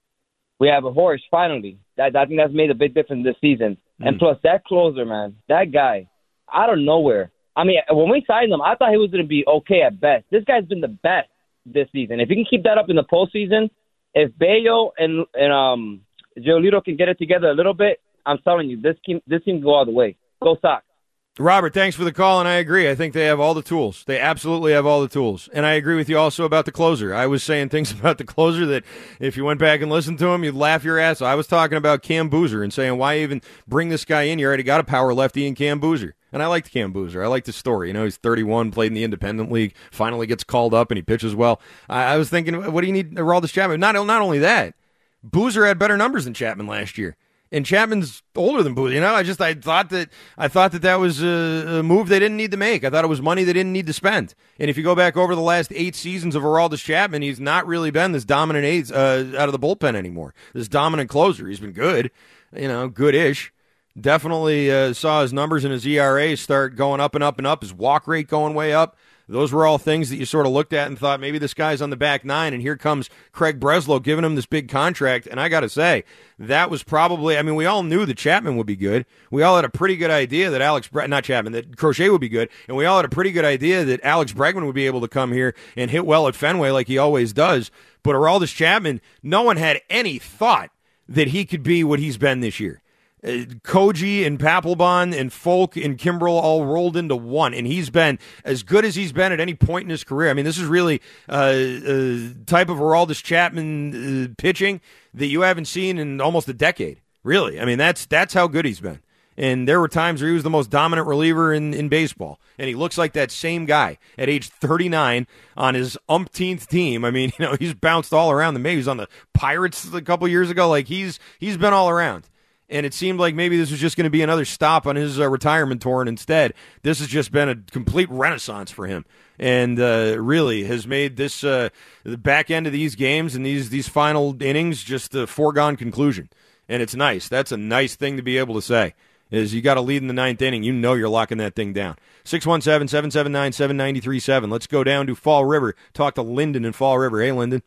We have a horse, finally. That, I think that's made a big difference this season. Mm. And plus, that closer, man, that guy, out of nowhere. I mean, when we signed him, I thought he was going to be okay at best. This guy's been the best this season. If you can keep that up in the postseason, if Bayo and and um Giolito can get it together a little bit, I'm telling you, this team this team can go all the way. Go Sox.
Robert, thanks for the call, and I agree. I think they have all the tools. They absolutely have all the tools. And I agree with you also about the closer. I was saying things about the closer that if you went back and listened to him, you'd laugh your ass off. I was talking about Cam Boozer and saying, why even bring this guy in? You already got a power lefty in Cam Boozer. And I liked Cam Boozer. I liked his story. You know, he's thirty-one, played in the Independent League, finally gets called up, and he pitches well. I, I was thinking, what do you need Aroldis Chapman? Not, not only that, Boozer had better numbers than Chapman last year. And Chapman's older than Boozer. You know, I just I thought that I thought that that was a, a move they didn't need to make. I thought it was money they didn't need to spend. And if you go back over the last eight seasons of Aroldis Chapman, he's not really been this dominant eight uh, out of the bullpen anymore. This dominant closer. He's been good, you know, good-ish. Definitely uh, saw his numbers and his E R A start going up and up and up. His walk rate going way up. Those were all things that you sort of looked at and thought, maybe this guy's on the back nine, and here comes Craig Breslow giving him this big contract. And I got to say, that was probably, I mean, we all knew that Chapman would be good. We all had a pretty good idea that Alex, Bre- not Chapman, that Crochet would be good. And we all had a pretty good idea that Alex Bregman would be able to come here and hit well at Fenway like he always does. But Aroldis Chapman, no one had any thought that he could be what he's been this year. Uh, Koji and Papelbon and Folk and Kimbrel all rolled into one, and he's been as good as he's been at any point in his career. I mean, this is really uh, a type of Aroldis Chapman uh, pitching that you haven't seen in almost a decade, really. I mean, that's that's how good he's been. And there were times where he was the most dominant reliever in, in baseball, and he looks like that same guy at age thirty-nine on his umpteenth team. I mean, you know, he's bounced all around. Maybe he was on the Pirates a couple years ago. Like, he's he's been all around. And it seemed like maybe this was just going to be another stop on his uh, retirement tour, and instead, this has just been a complete renaissance for him, and uh, really has made this uh, the back end of these games and these these final innings just a foregone conclusion. And it's nice. That's a nice thing to be able to say. Is you got to lead in the ninth inning, you know you're locking that thing down. six one seven, seven seven nine, seven nine three seven. Let's go down to Fall River. Talk to Lyndon in Fall River. Hey, Lyndon.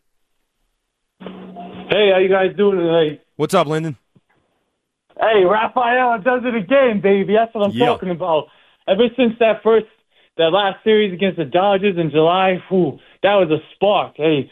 Hey, how you guys doing tonight?
What's up, Lyndon?
Hey, Raphael does it again, baby. That's what I'm
yeah.
talking about. Ever since that first, that last series against the Dodgers in July, whew, that was a spark. Hey,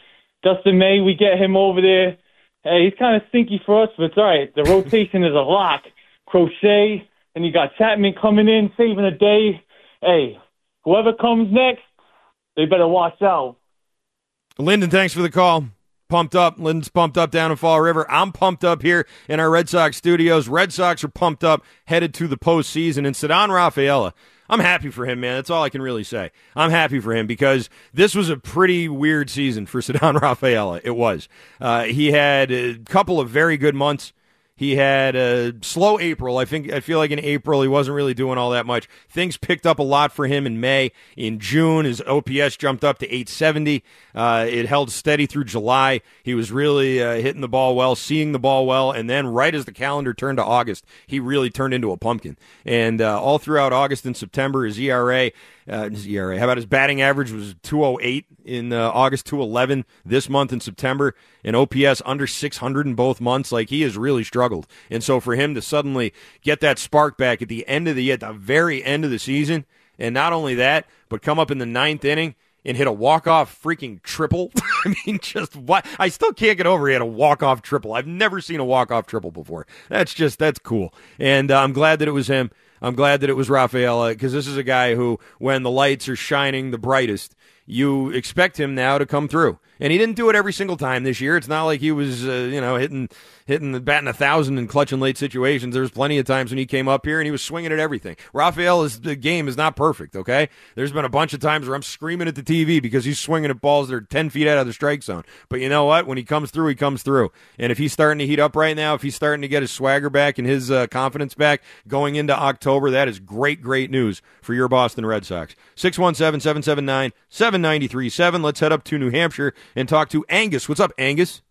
Dustin May, we get him over there. Hey, he's kind of stinky for us, but it's all right. The rotation is a lock. Crochet, and you got Chapman coming in, saving a day. Hey, whoever comes next, they better watch out.
Lyndon, thanks for the call. Pumped up. Lyndon's pumped up down in Fall River. I'm pumped up here in our Red Sox studios. Red Sox are pumped up, headed to the postseason. And Ceddanne Rafaela, I'm happy for him, man. That's all I can really say. I'm happy for him because this was a pretty weird season for Ceddanne Rafaela. It was. Uh, he had a couple of very good months. He had a slow April. I think I feel like in April he wasn't really doing all that much. Things picked up a lot for him in May. In June, his O P S jumped up to eight seventy. Uh, it held steady through July. He was really uh, hitting the ball well, seeing the ball well, and then right as the calendar turned to August, he really turned into a pumpkin. And uh, all throughout August and September, his E R A, uh, his E R A, how about his batting average was two oh eight in uh, August, two eleven this month in September, and O P S under six hundred in both months. Like, he has really struggled. And so for him to suddenly get that spark back at the end of the, at the very end of the season, and not only that, but come up in the ninth inning and hit a walk-off freaking triple. I mean, just what? I still can't get over he had a walk-off triple. I've never seen a walk-off triple before. That's just, that's cool. And uh, I'm glad that it was him. I'm glad that it was Rafaela, because this is a guy who, when the lights are shining the brightest, you expect him now to come through. And he didn't do it every single time this year. It's not like he was, uh, you know, hitting hitting the batting a thousand and clutching late situations. There was plenty of times when he came up here and he was swinging at everything. Rafaela's game is not perfect, okay? There's been a bunch of times where I'm screaming at the T V because he's swinging at balls that are ten feet out of the strike zone. But you know what? When he comes through, he comes through. And if he's starting to heat up right now, if he's starting to get his swagger back and his uh, confidence back going into October, that is great, great news for your Boston Red Sox. six one seven, seven seven nine, seven nine three seven. Let's head up to New Hampshire and talk to Angus. What's up, Angus?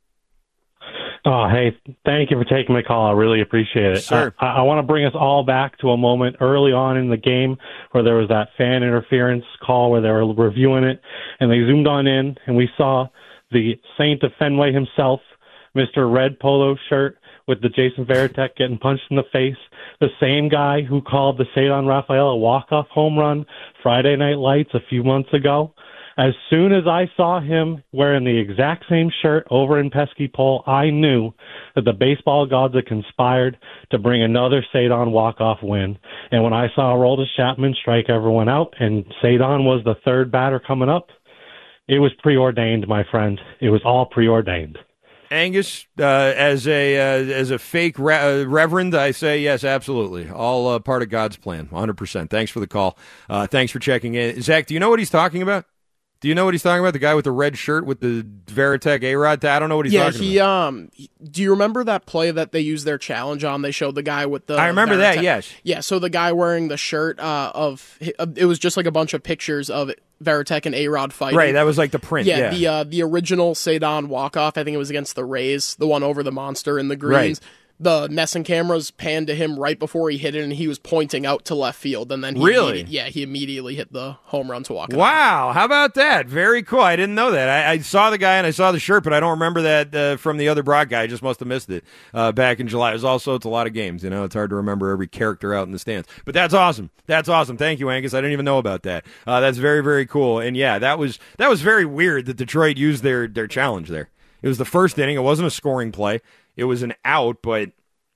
Oh, hey, thank you for taking my call. I really appreciate it.
Sure.
I, I want to bring us all back to a moment early on in the game where there was that fan interference call where they were reviewing it, and they zoomed on in, and we saw the Saint of Fenway himself, Mister Red Polo shirt with the Jason Varitek getting punched in the face, the same guy who called the Ceddanne Rafaela walk-off home run Friday Night Lights a few months ago. As soon as I saw him wearing the exact same shirt over in Pesky Pole, I knew that the baseball gods had conspired to bring another Ceddanne walk-off win. And when I saw Aroldis Chapman strike everyone out and Ceddanne was the third batter coming up, it was preordained, my friend. It was all preordained.
Angus, uh, as a uh, as a fake re- uh, reverend, I say yes, absolutely. All uh, part of God's plan, one hundred percent. Thanks for the call. Uh, thanks for checking in. Zach, do you know what he's talking about? Do you know what he's talking about? The guy with the red shirt with the Varitek A-Rod? I don't know what he's
yeah,
talking
he,
about.
Um, do you remember that play that they used their challenge on? They showed the guy with the...
I remember
Varitek.
that, yes.
Yeah, so the guy wearing the shirt uh, of... It was just like a bunch of pictures of Varitek and A-Rod fighting.
Right, that was like the print, yeah.
Yeah, the uh, the original Ceddanne walk-off, I think it was against the Rays, the one over the monster in the greens. Right. The Nesson cameras panned to him right before he hit it, and he was pointing out to left field. And then he
really,
yeah, he immediately hit the home run to walk.
Wow, out. How about that? Very cool. I didn't know that. I, I saw the guy and I saw the shirt, but I don't remember that uh, from the other broadcast. I just must have missed it uh, back in July. It was also it's a lot of games. You know, it's hard to remember every character out in the stands. But that's awesome. That's awesome. Thank you, Angus. I didn't even know about that. Uh, that's very, very cool. And yeah, that was that was very weird that Detroit used their their challenge there. It was the first inning. It wasn't a scoring play. It was an out, but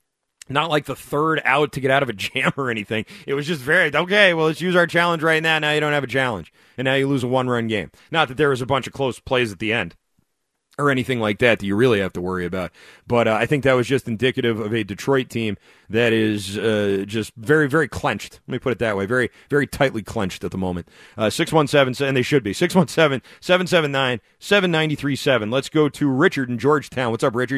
not like the third out to get out of a jam or anything. It was just very, okay, well, let's use our challenge right now. Now you don't have a challenge. And now you lose a one-run game. Not that there was a bunch of close plays at the end or anything like that that you really have to worry about. But uh, I think that was just indicative of a Detroit team that is uh, just very, very clenched. Let me put it that way. Very, very tightly clenched at the moment. Uh, six one seven, and they should be. six one seven, seven seven nine, seven nine three seven. Let's go to Richard in Georgetown. What's up, Richard?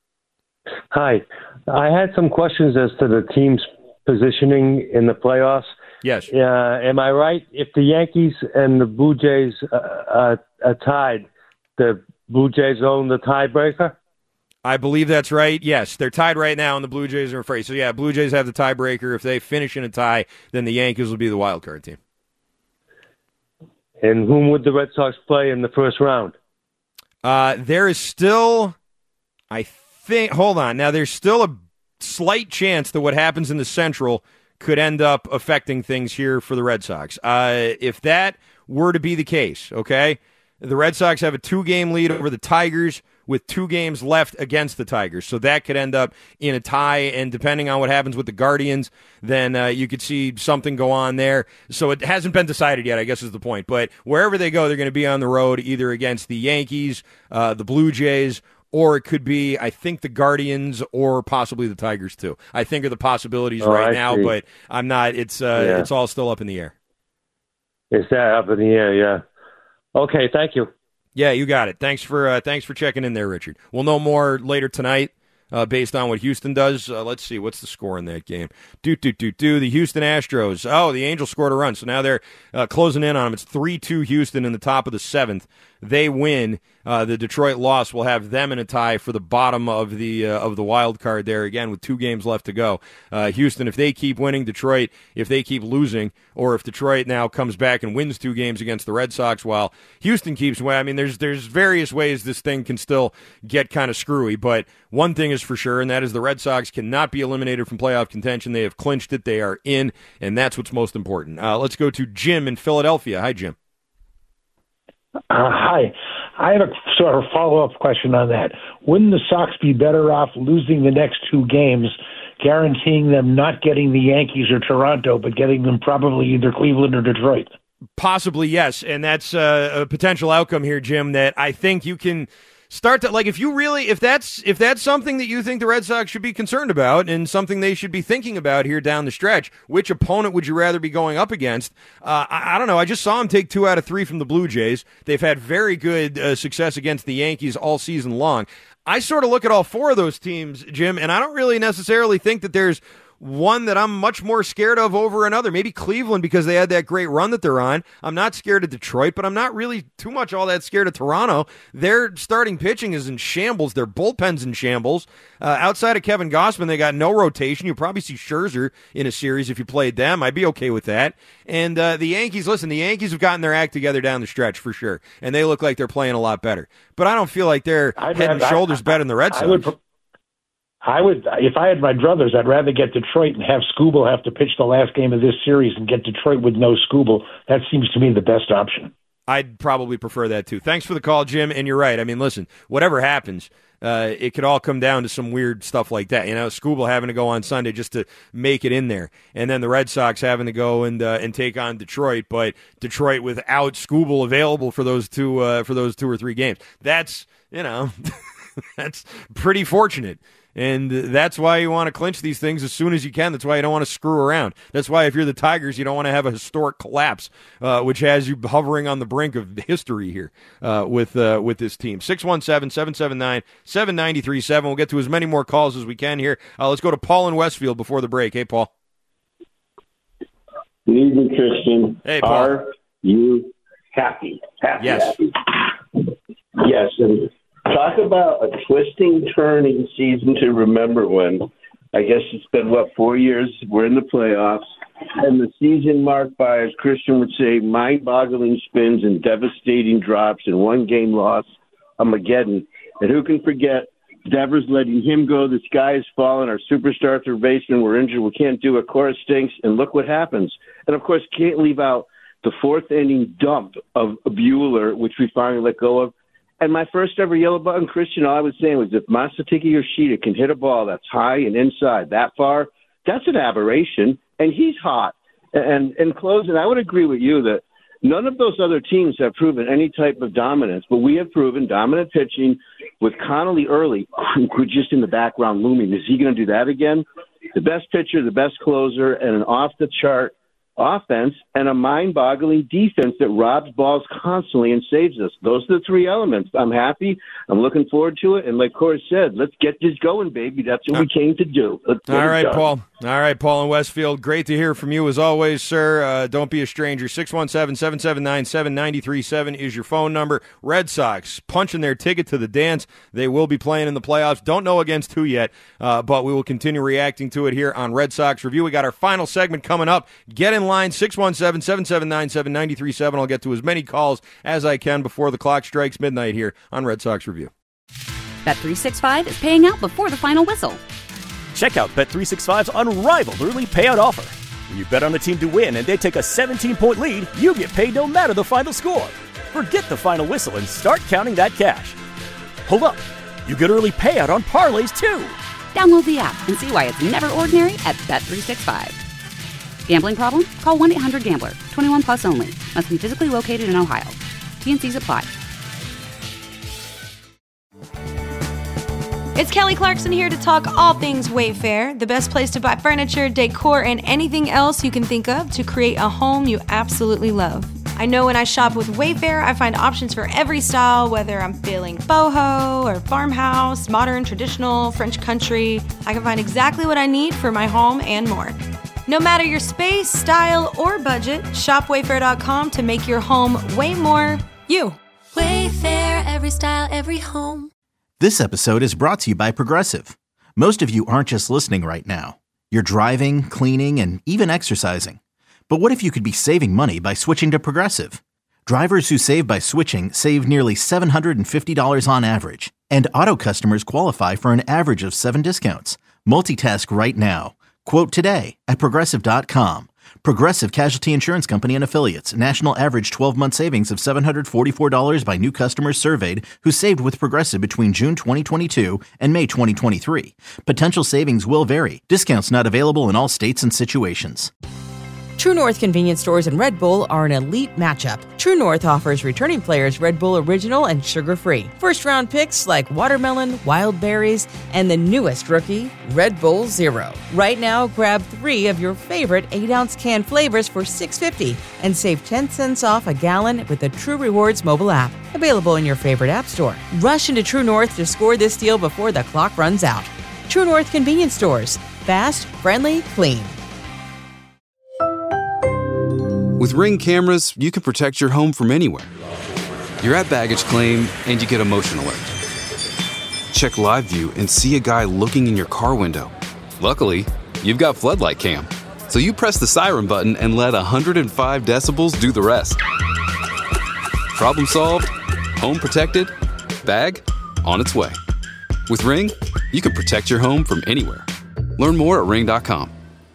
Hi. I had some questions as to the team's positioning in the playoffs.
Yes.
Uh, am I right? If the Yankees and the Blue Jays uh, are, are tied, the Blue Jays own the tiebreaker?
I believe that's right. Yes, they're tied right now, and the Blue Jays are afraid. So, yeah, Blue Jays have the tiebreaker. If they finish in a tie, then the Yankees will be the wild card team.
And whom would the Red Sox play in the first round?
Uh, there is still, I think, hold on. Now, there's still a slight chance that what happens in the Central could end up affecting things here for the Red Sox. Uh, if that were to be the case, okay, The Red Sox have a two-game lead over the Tigers with two games left against the Tigers. So that could end up in a tie, and depending on what happens with the Guardians, then uh, you could see something go on there. So it hasn't been decided yet, I guess is the point. But wherever they go, they're going to be on the road, either against the Yankees, uh, the Blue Jays, or it could be, I think, the Guardians or possibly the Tigers, too. I think are the possibilities
oh,
right
I
now,
see.
but I'm not. It's uh,
Yeah.
it's all still up in the air.
Is that up in the air? Yeah. Okay, thank you.
Yeah, you got it. Thanks for uh, thanks for checking in there, Richard. We'll know more later tonight uh, based on what Houston does. Uh, let's see, what's the score in that game? Do, do, do, do. The Houston Astros. Oh, the Angels scored a run, so now they're uh, closing in on them. It's three two Houston in the top of the seventh. They win. Uh, the Detroit loss will have them in a tie for the bottom of the uh, of the wild card there, again, with two games left to go. Uh, Houston, if they keep winning, Detroit, if they keep losing, or if Detroit now comes back and wins two games against the Red Sox while Houston keeps winning, I mean, there's, there's various ways this thing can still get kind of screwy, but one thing is for sure, and that is the Red Sox cannot be eliminated from playoff contention. They have clinched it. They are in, and that's what's most important. Uh, let's go to Jim in Philadelphia. Hi, Jim.
Uh, hi. I have a sort of follow-up question on that. Wouldn't the Sox be better off losing the next two games, guaranteeing them not getting the Yankees or Toronto, but getting them probably either Cleveland or Detroit?
Possibly, yes, and that's uh, a potential outcome here, Jim, that I think you can start to, like, if you really, if that's if that's something that you think the Red Sox should be concerned about and something they should be thinking about here down the stretch, which opponent would you rather be going up against? Uh, I, I don't know. I just saw them take two out of three from the Blue Jays. They've had very good uh, success against the Yankees all season long. I sort of look at all four of those teams, Jim, and I don't really necessarily think that there's one that I'm much more scared of over another. Maybe Cleveland because they had that great run that they're on. I'm not scared of Detroit, but I'm not really too much all that scared of Toronto. Their starting pitching is in shambles. Their bullpen's in shambles. Uh, outside of Kevin Gausman, they got no rotation. You'll probably see Scherzer in a series if you played them. I'd be okay with that. And uh, the Yankees, listen, the Yankees have gotten their act together down the stretch for sure, and they look like they're playing a lot better. But I don't feel like they're
I'd
head and
rather-
shoulders
I-
better than the Red Sox.
I would, I would, if I had my druthers, I'd rather get Detroit and have Skubal have to pitch the last game of this series and get Detroit with no Skubal. That seems to me the best option.
I'd probably prefer that too. Thanks for the call, Jim. And you're right. I mean, listen, whatever happens, uh, it could all come down to some weird stuff like that. You know, Skubal having to go on Sunday just to make it in there, and then the Red Sox having to go and uh, and take on Detroit, but Detroit without Skubal available for those two uh, for those two or three games. That's you know, that's pretty fortunate. And that's why you want to clinch these things as soon as you can. That's why you don't want to screw around. That's why if you're the Tigers, you don't want to have a historic collapse, uh, which has you hovering on the brink of history here uh, with uh, with this team. six one seven, seven seven nine, seven nine three seven. We'll get to as many more calls as we can here. Uh, let's go to Paul in Westfield before the break. Hey, Paul.
Good evening, Christian.
Hey, Paul.
Are you happy? Happy,
Yes.
happy. Yes, and talk about a twisting, turning season to remember when. I guess it's been, what, four years? We're in the playoffs. And the season marked by, as Christian would say, mind-boggling spins and devastating drops and one-game loss, Armageddon. And who can forget Devers letting him go? The sky is falling. Our superstar third baseman were injured. We can't do it. Cora stinks. And look what happens. And, of course, can't leave out the fourth-inning dump of Bueller, which we finally let go of. And my first ever yellow button, Christian, all I was saying was if Masataka Yoshida can hit a ball that's high and inside that far, that's an aberration, and he's hot. And in closing, I would agree with you that none of those other teams have proven any type of dominance, but we have proven dominant pitching with Connolly early, who just in the background looming. Is he going to do that again? The best pitcher, the best closer, and an off-the-chart offense and a mind-boggling defense that robs balls constantly and saves us. Those are the three elements. I'm happy. I'm looking forward to it. And like Corey said, let's get this going, baby. That's what we came to do. Let's get
All
it
right,
done.
Paul. All right, Paul in Westfield. Great to hear from you as always, sir. Uh, don't be a stranger. six one seven, seven seven nine, seven nine three seven is your phone number. Red Sox punching their ticket to the dance. They will be playing in the playoffs. Don't know against who yet, uh, but we will continue reacting to it here on Red Sox Review. We got our final segment coming up. Get in line, six one seven, seven seven nine, seven nine three seven. I'll get to as many calls as I can before the clock strikes midnight here on Red Sox Review.
Bet three sixty-five is paying out before the final whistle.
Check out Bet three sixty-five's unrivaled early payout offer. When you bet on a team to win and they take a seventeen-point lead, you get paid no matter the final score. Forget the final whistle and start counting that cash. Hold up. You get early payout on parlays, too.
Download the app and see why it's never ordinary at Bet three sixty-five. Gambling problem? Call one eight hundred gambler. twenty-one plus only. Must be physically located in Ohio. T N Cs apply.
It's Kelly Clarkson here to talk all things Wayfair, the best place to buy furniture, decor, and anything else you can think of to create a home you absolutely love. I know when I shop with Wayfair, I find options for every style, whether I'm feeling boho or farmhouse, modern, traditional, French country. I can find exactly what I need for my home and more. No matter your space, style, or budget, shop wayfair dot com to make your home way more you.
Wayfair, every style, every home.
This episode is brought to you by Progressive. Most of you aren't just listening right now. You're driving, cleaning, and even exercising. But what if you could be saving money by switching to Progressive? Drivers who save by switching save nearly seven hundred fifty dollars on average. And auto customers qualify for an average of seven discounts. Multitask right now. Quote today at Progressive dot com. Progressive Casualty Insurance Company and Affiliates. National average twelve-month savings of seven hundred forty-four dollars by new customers surveyed who saved with Progressive between June twenty twenty-two and May twenty twenty-three. Potential savings will vary. Discounts not available in all states and situations.
True North convenience stores and Red Bull are an elite matchup. True North offers returning players Red Bull Original and sugar-free. First-round picks like watermelon, wild berries, and the newest rookie, Red Bull Zero. Right now, grab three of your favorite eight-ounce can flavors for six dollars and fifty cents and save ten cents off a gallon with the True Rewards mobile app. Available in your favorite app store. Rush into True North to score this deal before the clock runs out. True North convenience stores. Fast, friendly, clean.
With Ring cameras, you can protect your home from anywhere. You're at baggage claim and you get a motion alert. Check live view and see a guy looking in your car window. Luckily, you've got floodlight cam. So you press the siren button and let one hundred five decibels do the rest. Problem solved, home protected, bag on its way. With Ring, you can protect your home from anywhere. Learn more at ring dot com.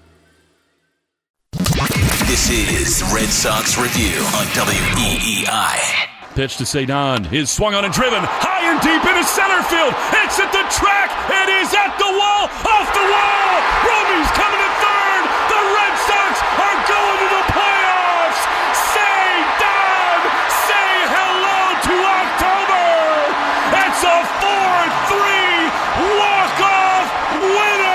This is Red Sox Review on W E E I.
Pitch to Cedon is swung on and driven high and deep into center field. It's at the track. It is at the wall. Off the wall. Roby's coming to third. The Red Sox are going to the playoffs. Cedon, say hello to October. It's a four three walk-off winner.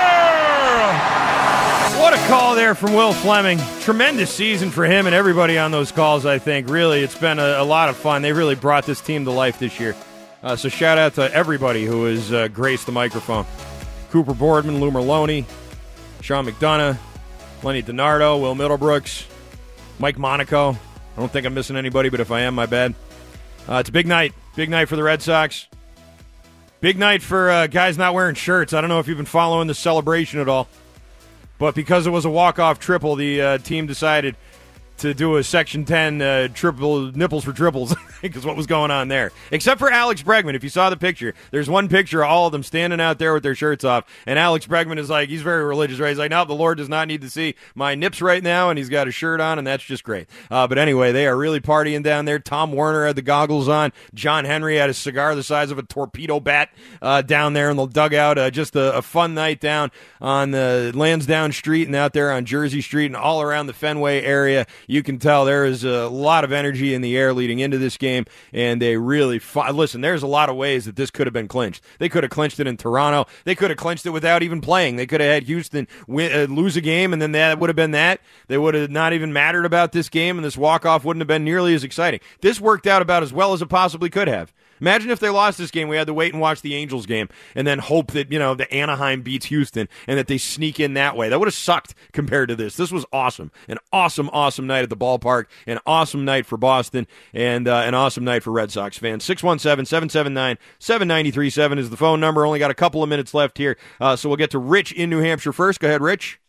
What a call there from Will Fleming. Tremendous season for him and everybody on those calls, I think. Really, it's been a, a lot of fun. They really brought this team to life this year. Uh, so shout out to everybody who has uh, graced the microphone. Cooper Boardman, Lou Merlone, Sean McDonough, Lenny DiNardo, Will Middlebrooks, Mike Monaco. I don't think I'm missing anybody, but if I am, my bad. Uh, it's a big night. Big night for the Red Sox. Big night for uh, guys not wearing shirts. I don't know if you've been following the celebration at all. But because it was a walk-off triple, the uh, team decided to do a Section ten uh, triple nipples for triples, I think is what was going on there. Except for Alex Bregman. If you saw the picture, there's one picture of all of them standing out there with their shirts off, and Alex Bregman is like, he's very religious, right? He's like, no, the Lord does not need to see my nips right now, and he's got a shirt on, and that's just great. Uh, but anyway, they are really partying down there. Tom Werner had the goggles on. John Henry had a cigar the size of a torpedo bat uh, down there in the dugout. Uh, just a, a fun night down on the Lansdowne Street and out there on Jersey Street and all around the Fenway area. You can tell there is a lot of energy in the air leading into this game, and they really fought. Listen, there's a lot of ways that this could have been clinched. They could have clinched it in Toronto. They could have clinched it without even playing. They could have had Houston win, uh, lose a game, and then that would have been that. They would have not even mattered about this game, and this walk-off wouldn't have been nearly as exciting. This worked out about as well as it possibly could have. Imagine if they lost this game. We had to wait and watch the Angels game and then hope that, you know, the Anaheim beats Houston and that they sneak in that way. That would have sucked compared to this. This was awesome. An awesome, awesome night at the ballpark. An awesome night for Boston and uh, an awesome night for Red Sox fans. six one seven, seven seven nine, seven nine three seven is the phone number. Only got a couple of minutes left here. Uh, so we'll get to Rich in New Hampshire first. Go ahead, Rich.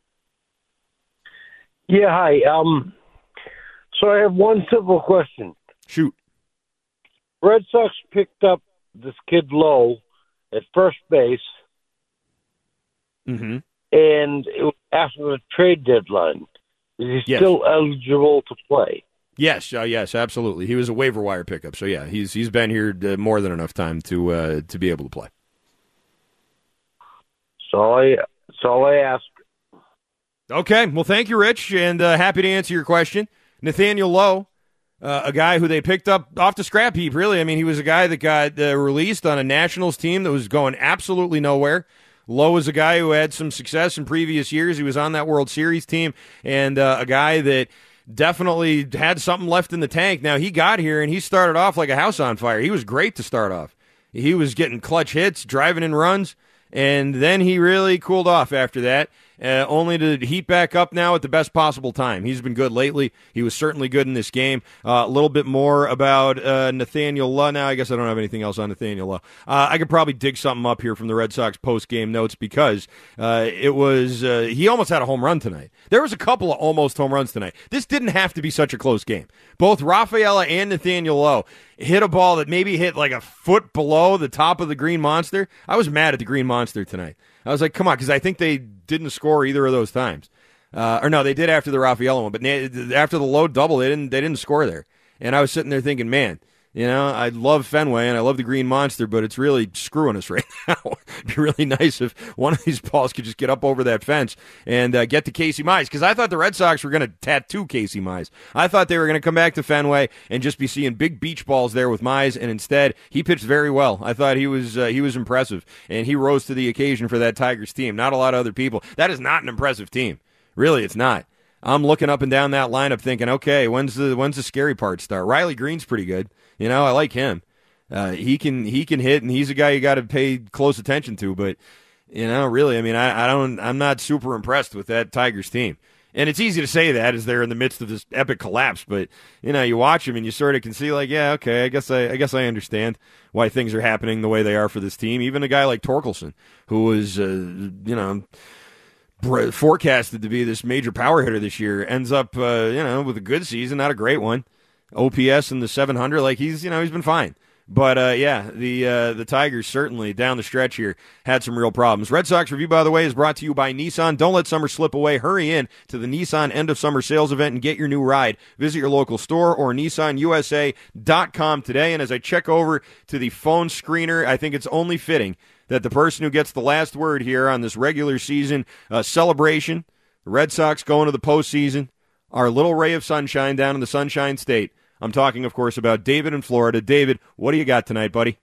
Yeah, hi. Um, so I have one simple question.
Shoot.
Red Sox picked up this kid Lowe at first base,
mm-hmm.
and it was after the trade deadline. Is he
yes.
still eligible to play?
Yes, uh, yes, absolutely. He was a waiver wire pickup. So, yeah, he's he's been here uh, more than enough time to uh, to be able to play.
So I, so I ask.
Okay, well, thank you, Rich, and uh, happy to answer your question. Nathaniel Lowe, uh, a guy who they picked up off the scrap heap, really. I mean, he was a guy that got uh, released on a Nationals team that was going absolutely nowhere. Lowe is a guy who had some success in previous years. He was on that World Series team, and uh, a guy that definitely had something left in the tank. Now, he got here, and he started off like a house on fire. He was great to start off. He was getting clutch hits, driving in runs, and then he really cooled off after that. Uh, only to heat back up now at the best possible time. He's been good lately. He was certainly good in this game. Uh, a little bit more about uh, Nathaniel Lowe. Now, I guess I don't have anything else on Nathaniel Lowe. Uh, I could probably dig something up here from the Red Sox post-game notes because uh, it was uh, he almost had a home run tonight. There was a couple of almost home runs tonight. This didn't have to be such a close game. Both Rafaela and Nathaniel Lowe hit a ball that maybe hit like a foot below the top of the Green Monster. I was mad at the Green Monster tonight. I was like, come on, because I think they didn't score either of those times. Uh, or no, they did after the Rafaela one, but after the low double, they didn't, they didn't score there. And I was sitting there thinking, man, you know, I love Fenway and I love the Green Monster, but it's really screwing us right now. It'd be really nice if one of these balls could just get up over that fence and uh, get to Casey Mize, because I thought the Red Sox were going to tattoo Casey Mize. I thought they were going to come back to Fenway and just be seeing big beach balls there with Mize, and instead he pitched very well. I thought he was uh, he was impressive, and he rose to the occasion for that Tigers team. Not a lot of other people. That is not an impressive team. Really, it's not. I'm looking up and down that lineup thinking, okay, when's the when's the scary part start? Riley Green's pretty good. You know, I like him. Uh, he can he can hit, and he's a guy you got to pay close attention to. But you know, really, I mean, I, I don't, I'm not super impressed with that Tigers team. And it's easy to say that as they're in the midst of this epic collapse. But you know, you watch them and you sort of can see, like, yeah, okay, I guess I, I guess I understand why things are happening the way they are for this team. Even a guy like Torkelson, who was, uh, you know, forecasted to be this major power hitter this year, ends up, uh, you know, with a good season, not a great one. O P S in the seven hundred, like he's, you know, he's been fine. But, uh, yeah, the uh, the Tigers certainly down the stretch here had some real problems. Red Sox Review, by the way, is brought to you by Nissan. Don't let summer slip away. Hurry in to the Nissan end-of-summer sales event and get your new ride. Visit your local store or Nissan U S A dot com today. And as I check over to the phone screener, I think it's only fitting that the person who gets the last word here on this regular season uh, celebration, the Red Sox going to the postseason, our little ray of sunshine down in the Sunshine State. I'm talking, of course, about David in Florida. David, what do you got tonight, buddy?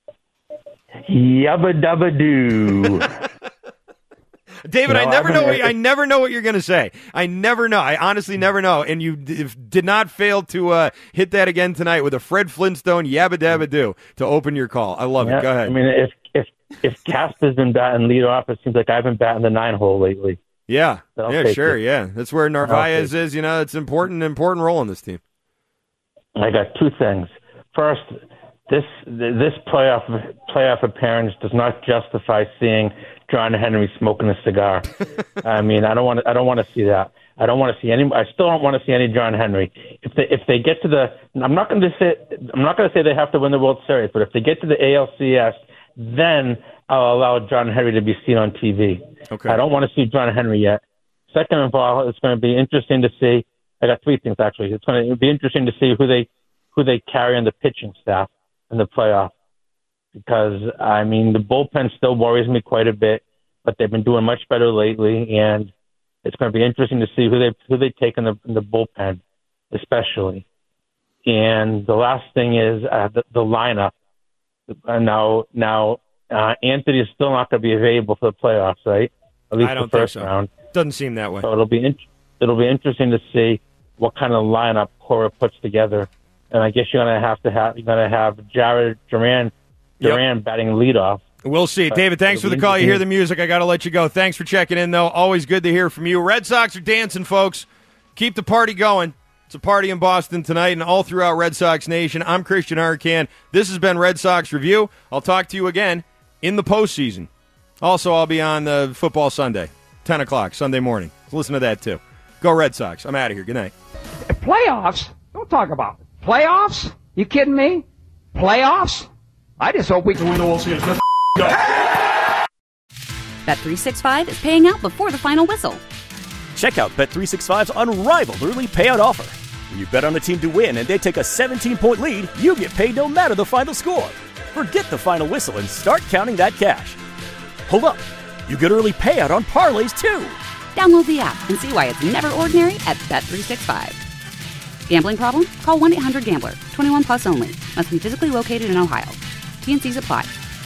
Yabba dabba doo.
David,
No,
I never
I've
know.
been-
What, I never know what you're going to say. I never know. I honestly never know. And you d- did not fail to uh, hit that again tonight with a Fred Flintstone yabba dabba doo to open your call. I love
Yeah,
it. Go ahead.
I mean, if if if Casper's been batting lead off, it seems like I've been batting the nine hole lately.
yeah,
But I'll
yeah,
take
sure,
it.
yeah. That's where Narvaez is. You know, it's important, important role in this team.
I got two things. First, this this playoff playoff appearance does not justify seeing John Henry smoking a cigar. I mean, I don't want to. I don't want to see that. I don't want to see any. I still don't want to see any John Henry. If they if they get to the, I'm not going to say I'm not going to say they have to win the World Series, but if they get to the A L C S, then I'll allow John Henry to be seen on T V.
Okay.
I don't want to see John Henry yet. Second of all, it's going to be interesting to see. I got three things actually. It's going to be interesting to see who they who they carry on the pitching staff in the playoff, because I mean the bullpen still worries me quite a bit, but they've been doing much better lately, and it's going to be interesting to see who they who they take in the in the bullpen, especially. And the last thing is uh, the, the lineup. Uh, now now uh, Anthony is still not going to be available for the playoffs, right? At least
I don't
the first
think so.
round.
Doesn't seem that way.
So it'll be in, it'll be interesting to see what kind of lineup Cora puts together, and I guess you're gonna have to have you're gonna have Jared Duran Duran batting leadoff.
We'll see.
But
David, thanks for
it'll
the
be
call. You hear the
interesting.
music. I got to let you go. Thanks for checking in, though. Always good to hear from you. Red Sox are dancing, folks. Keep the party going. It's a party in Boston tonight and all throughout Red Sox Nation. I'm Christian Arcand. This has been Red Sox Review. I'll talk to you again in the postseason. Also, I'll be on uh, Football Sunday, ten o'clock, Sunday morning. So listen to that, too. Go Red Sox. I'm out of here. Good night.
Playoffs? Don't talk about it. Playoffs? You kidding me? Playoffs? I just hope we can win the World Series. Let's go.
Bet three sixty-five is paying out before the final whistle.
Check out Bet three sixty-five's unrivaled early payout offer. When you bet on a team to win and they take a seventeen-point lead, you get paid no matter the final score. Forget the final whistle and start counting that cash. Hold up. You get early payout on parlays, too.
Download the app and see why it's never ordinary at Bet three sixty-five. Gambling problem? Call one eight hundred gambler. twenty-one plus only. Must be physically located in Ohio. T N Cs apply.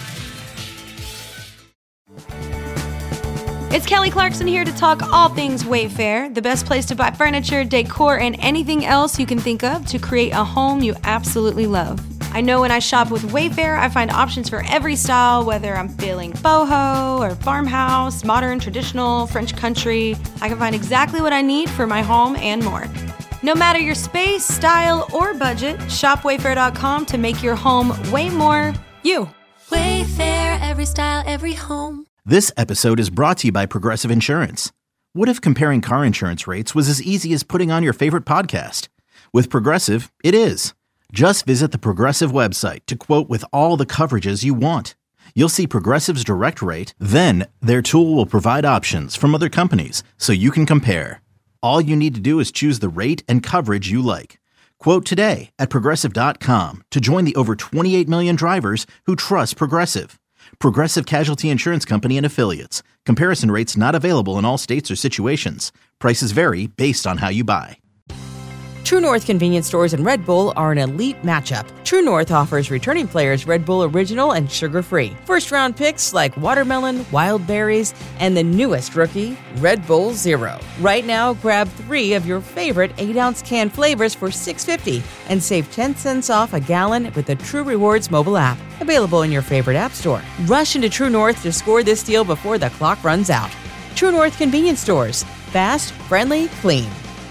It's Kelly Clarkson here to talk all things Wayfair, the best place to buy furniture, decor, and anything else you can think of to create a home you absolutely love. I know when I shop with Wayfair, I find options for every style, whether I'm feeling boho or farmhouse, modern, traditional, French country. I can find exactly what I need for my home and more. No matter your space, style, or budget, shop wayfair dot com to make your home way more you.
Wayfair, every style, every home.
This episode is brought to you by Progressive Insurance. What if comparing car insurance rates was as easy as putting on your favorite podcast? With Progressive, it is. Just visit the Progressive website to quote with all the coverages you want. You'll see Progressive's direct rate, then their tool will provide options from other companies so you can compare. All you need to do is choose the rate and coverage you like. Quote today at progressive dot com to join the over twenty-eight million drivers who trust Progressive. Progressive Casualty Insurance Company and Affiliates. Comparison rates not available in all states or situations. Prices vary based on how you buy.
True North convenience stores and Red Bull are an elite matchup. True North offers returning players Red Bull Original and sugar-free. First-round picks like watermelon, wild berries, and the newest rookie, Red Bull Zero. Right now, grab three of your favorite eight-ounce can flavors for six dollars and fifty cents and save ten cents off a gallon with the True Rewards mobile app. Available in your favorite app store. Rush into True North to score this deal before the clock runs out. True North convenience stores. Fast, friendly, clean.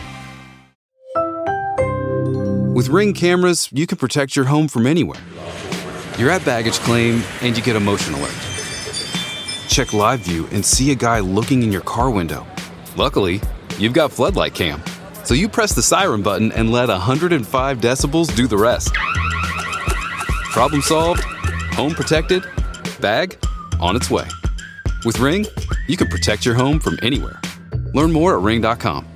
With Ring cameras, you can protect your home from anywhere. You're at baggage claim and you get a motion alert. Check live view and see a guy looking in your car window. Luckily, you've got floodlight cam, so you press the siren button and let one hundred five decibels do the rest. Problem solved, home protected, bag on its way. With Ring, you can protect your home from anywhere. Learn more at ring dot com.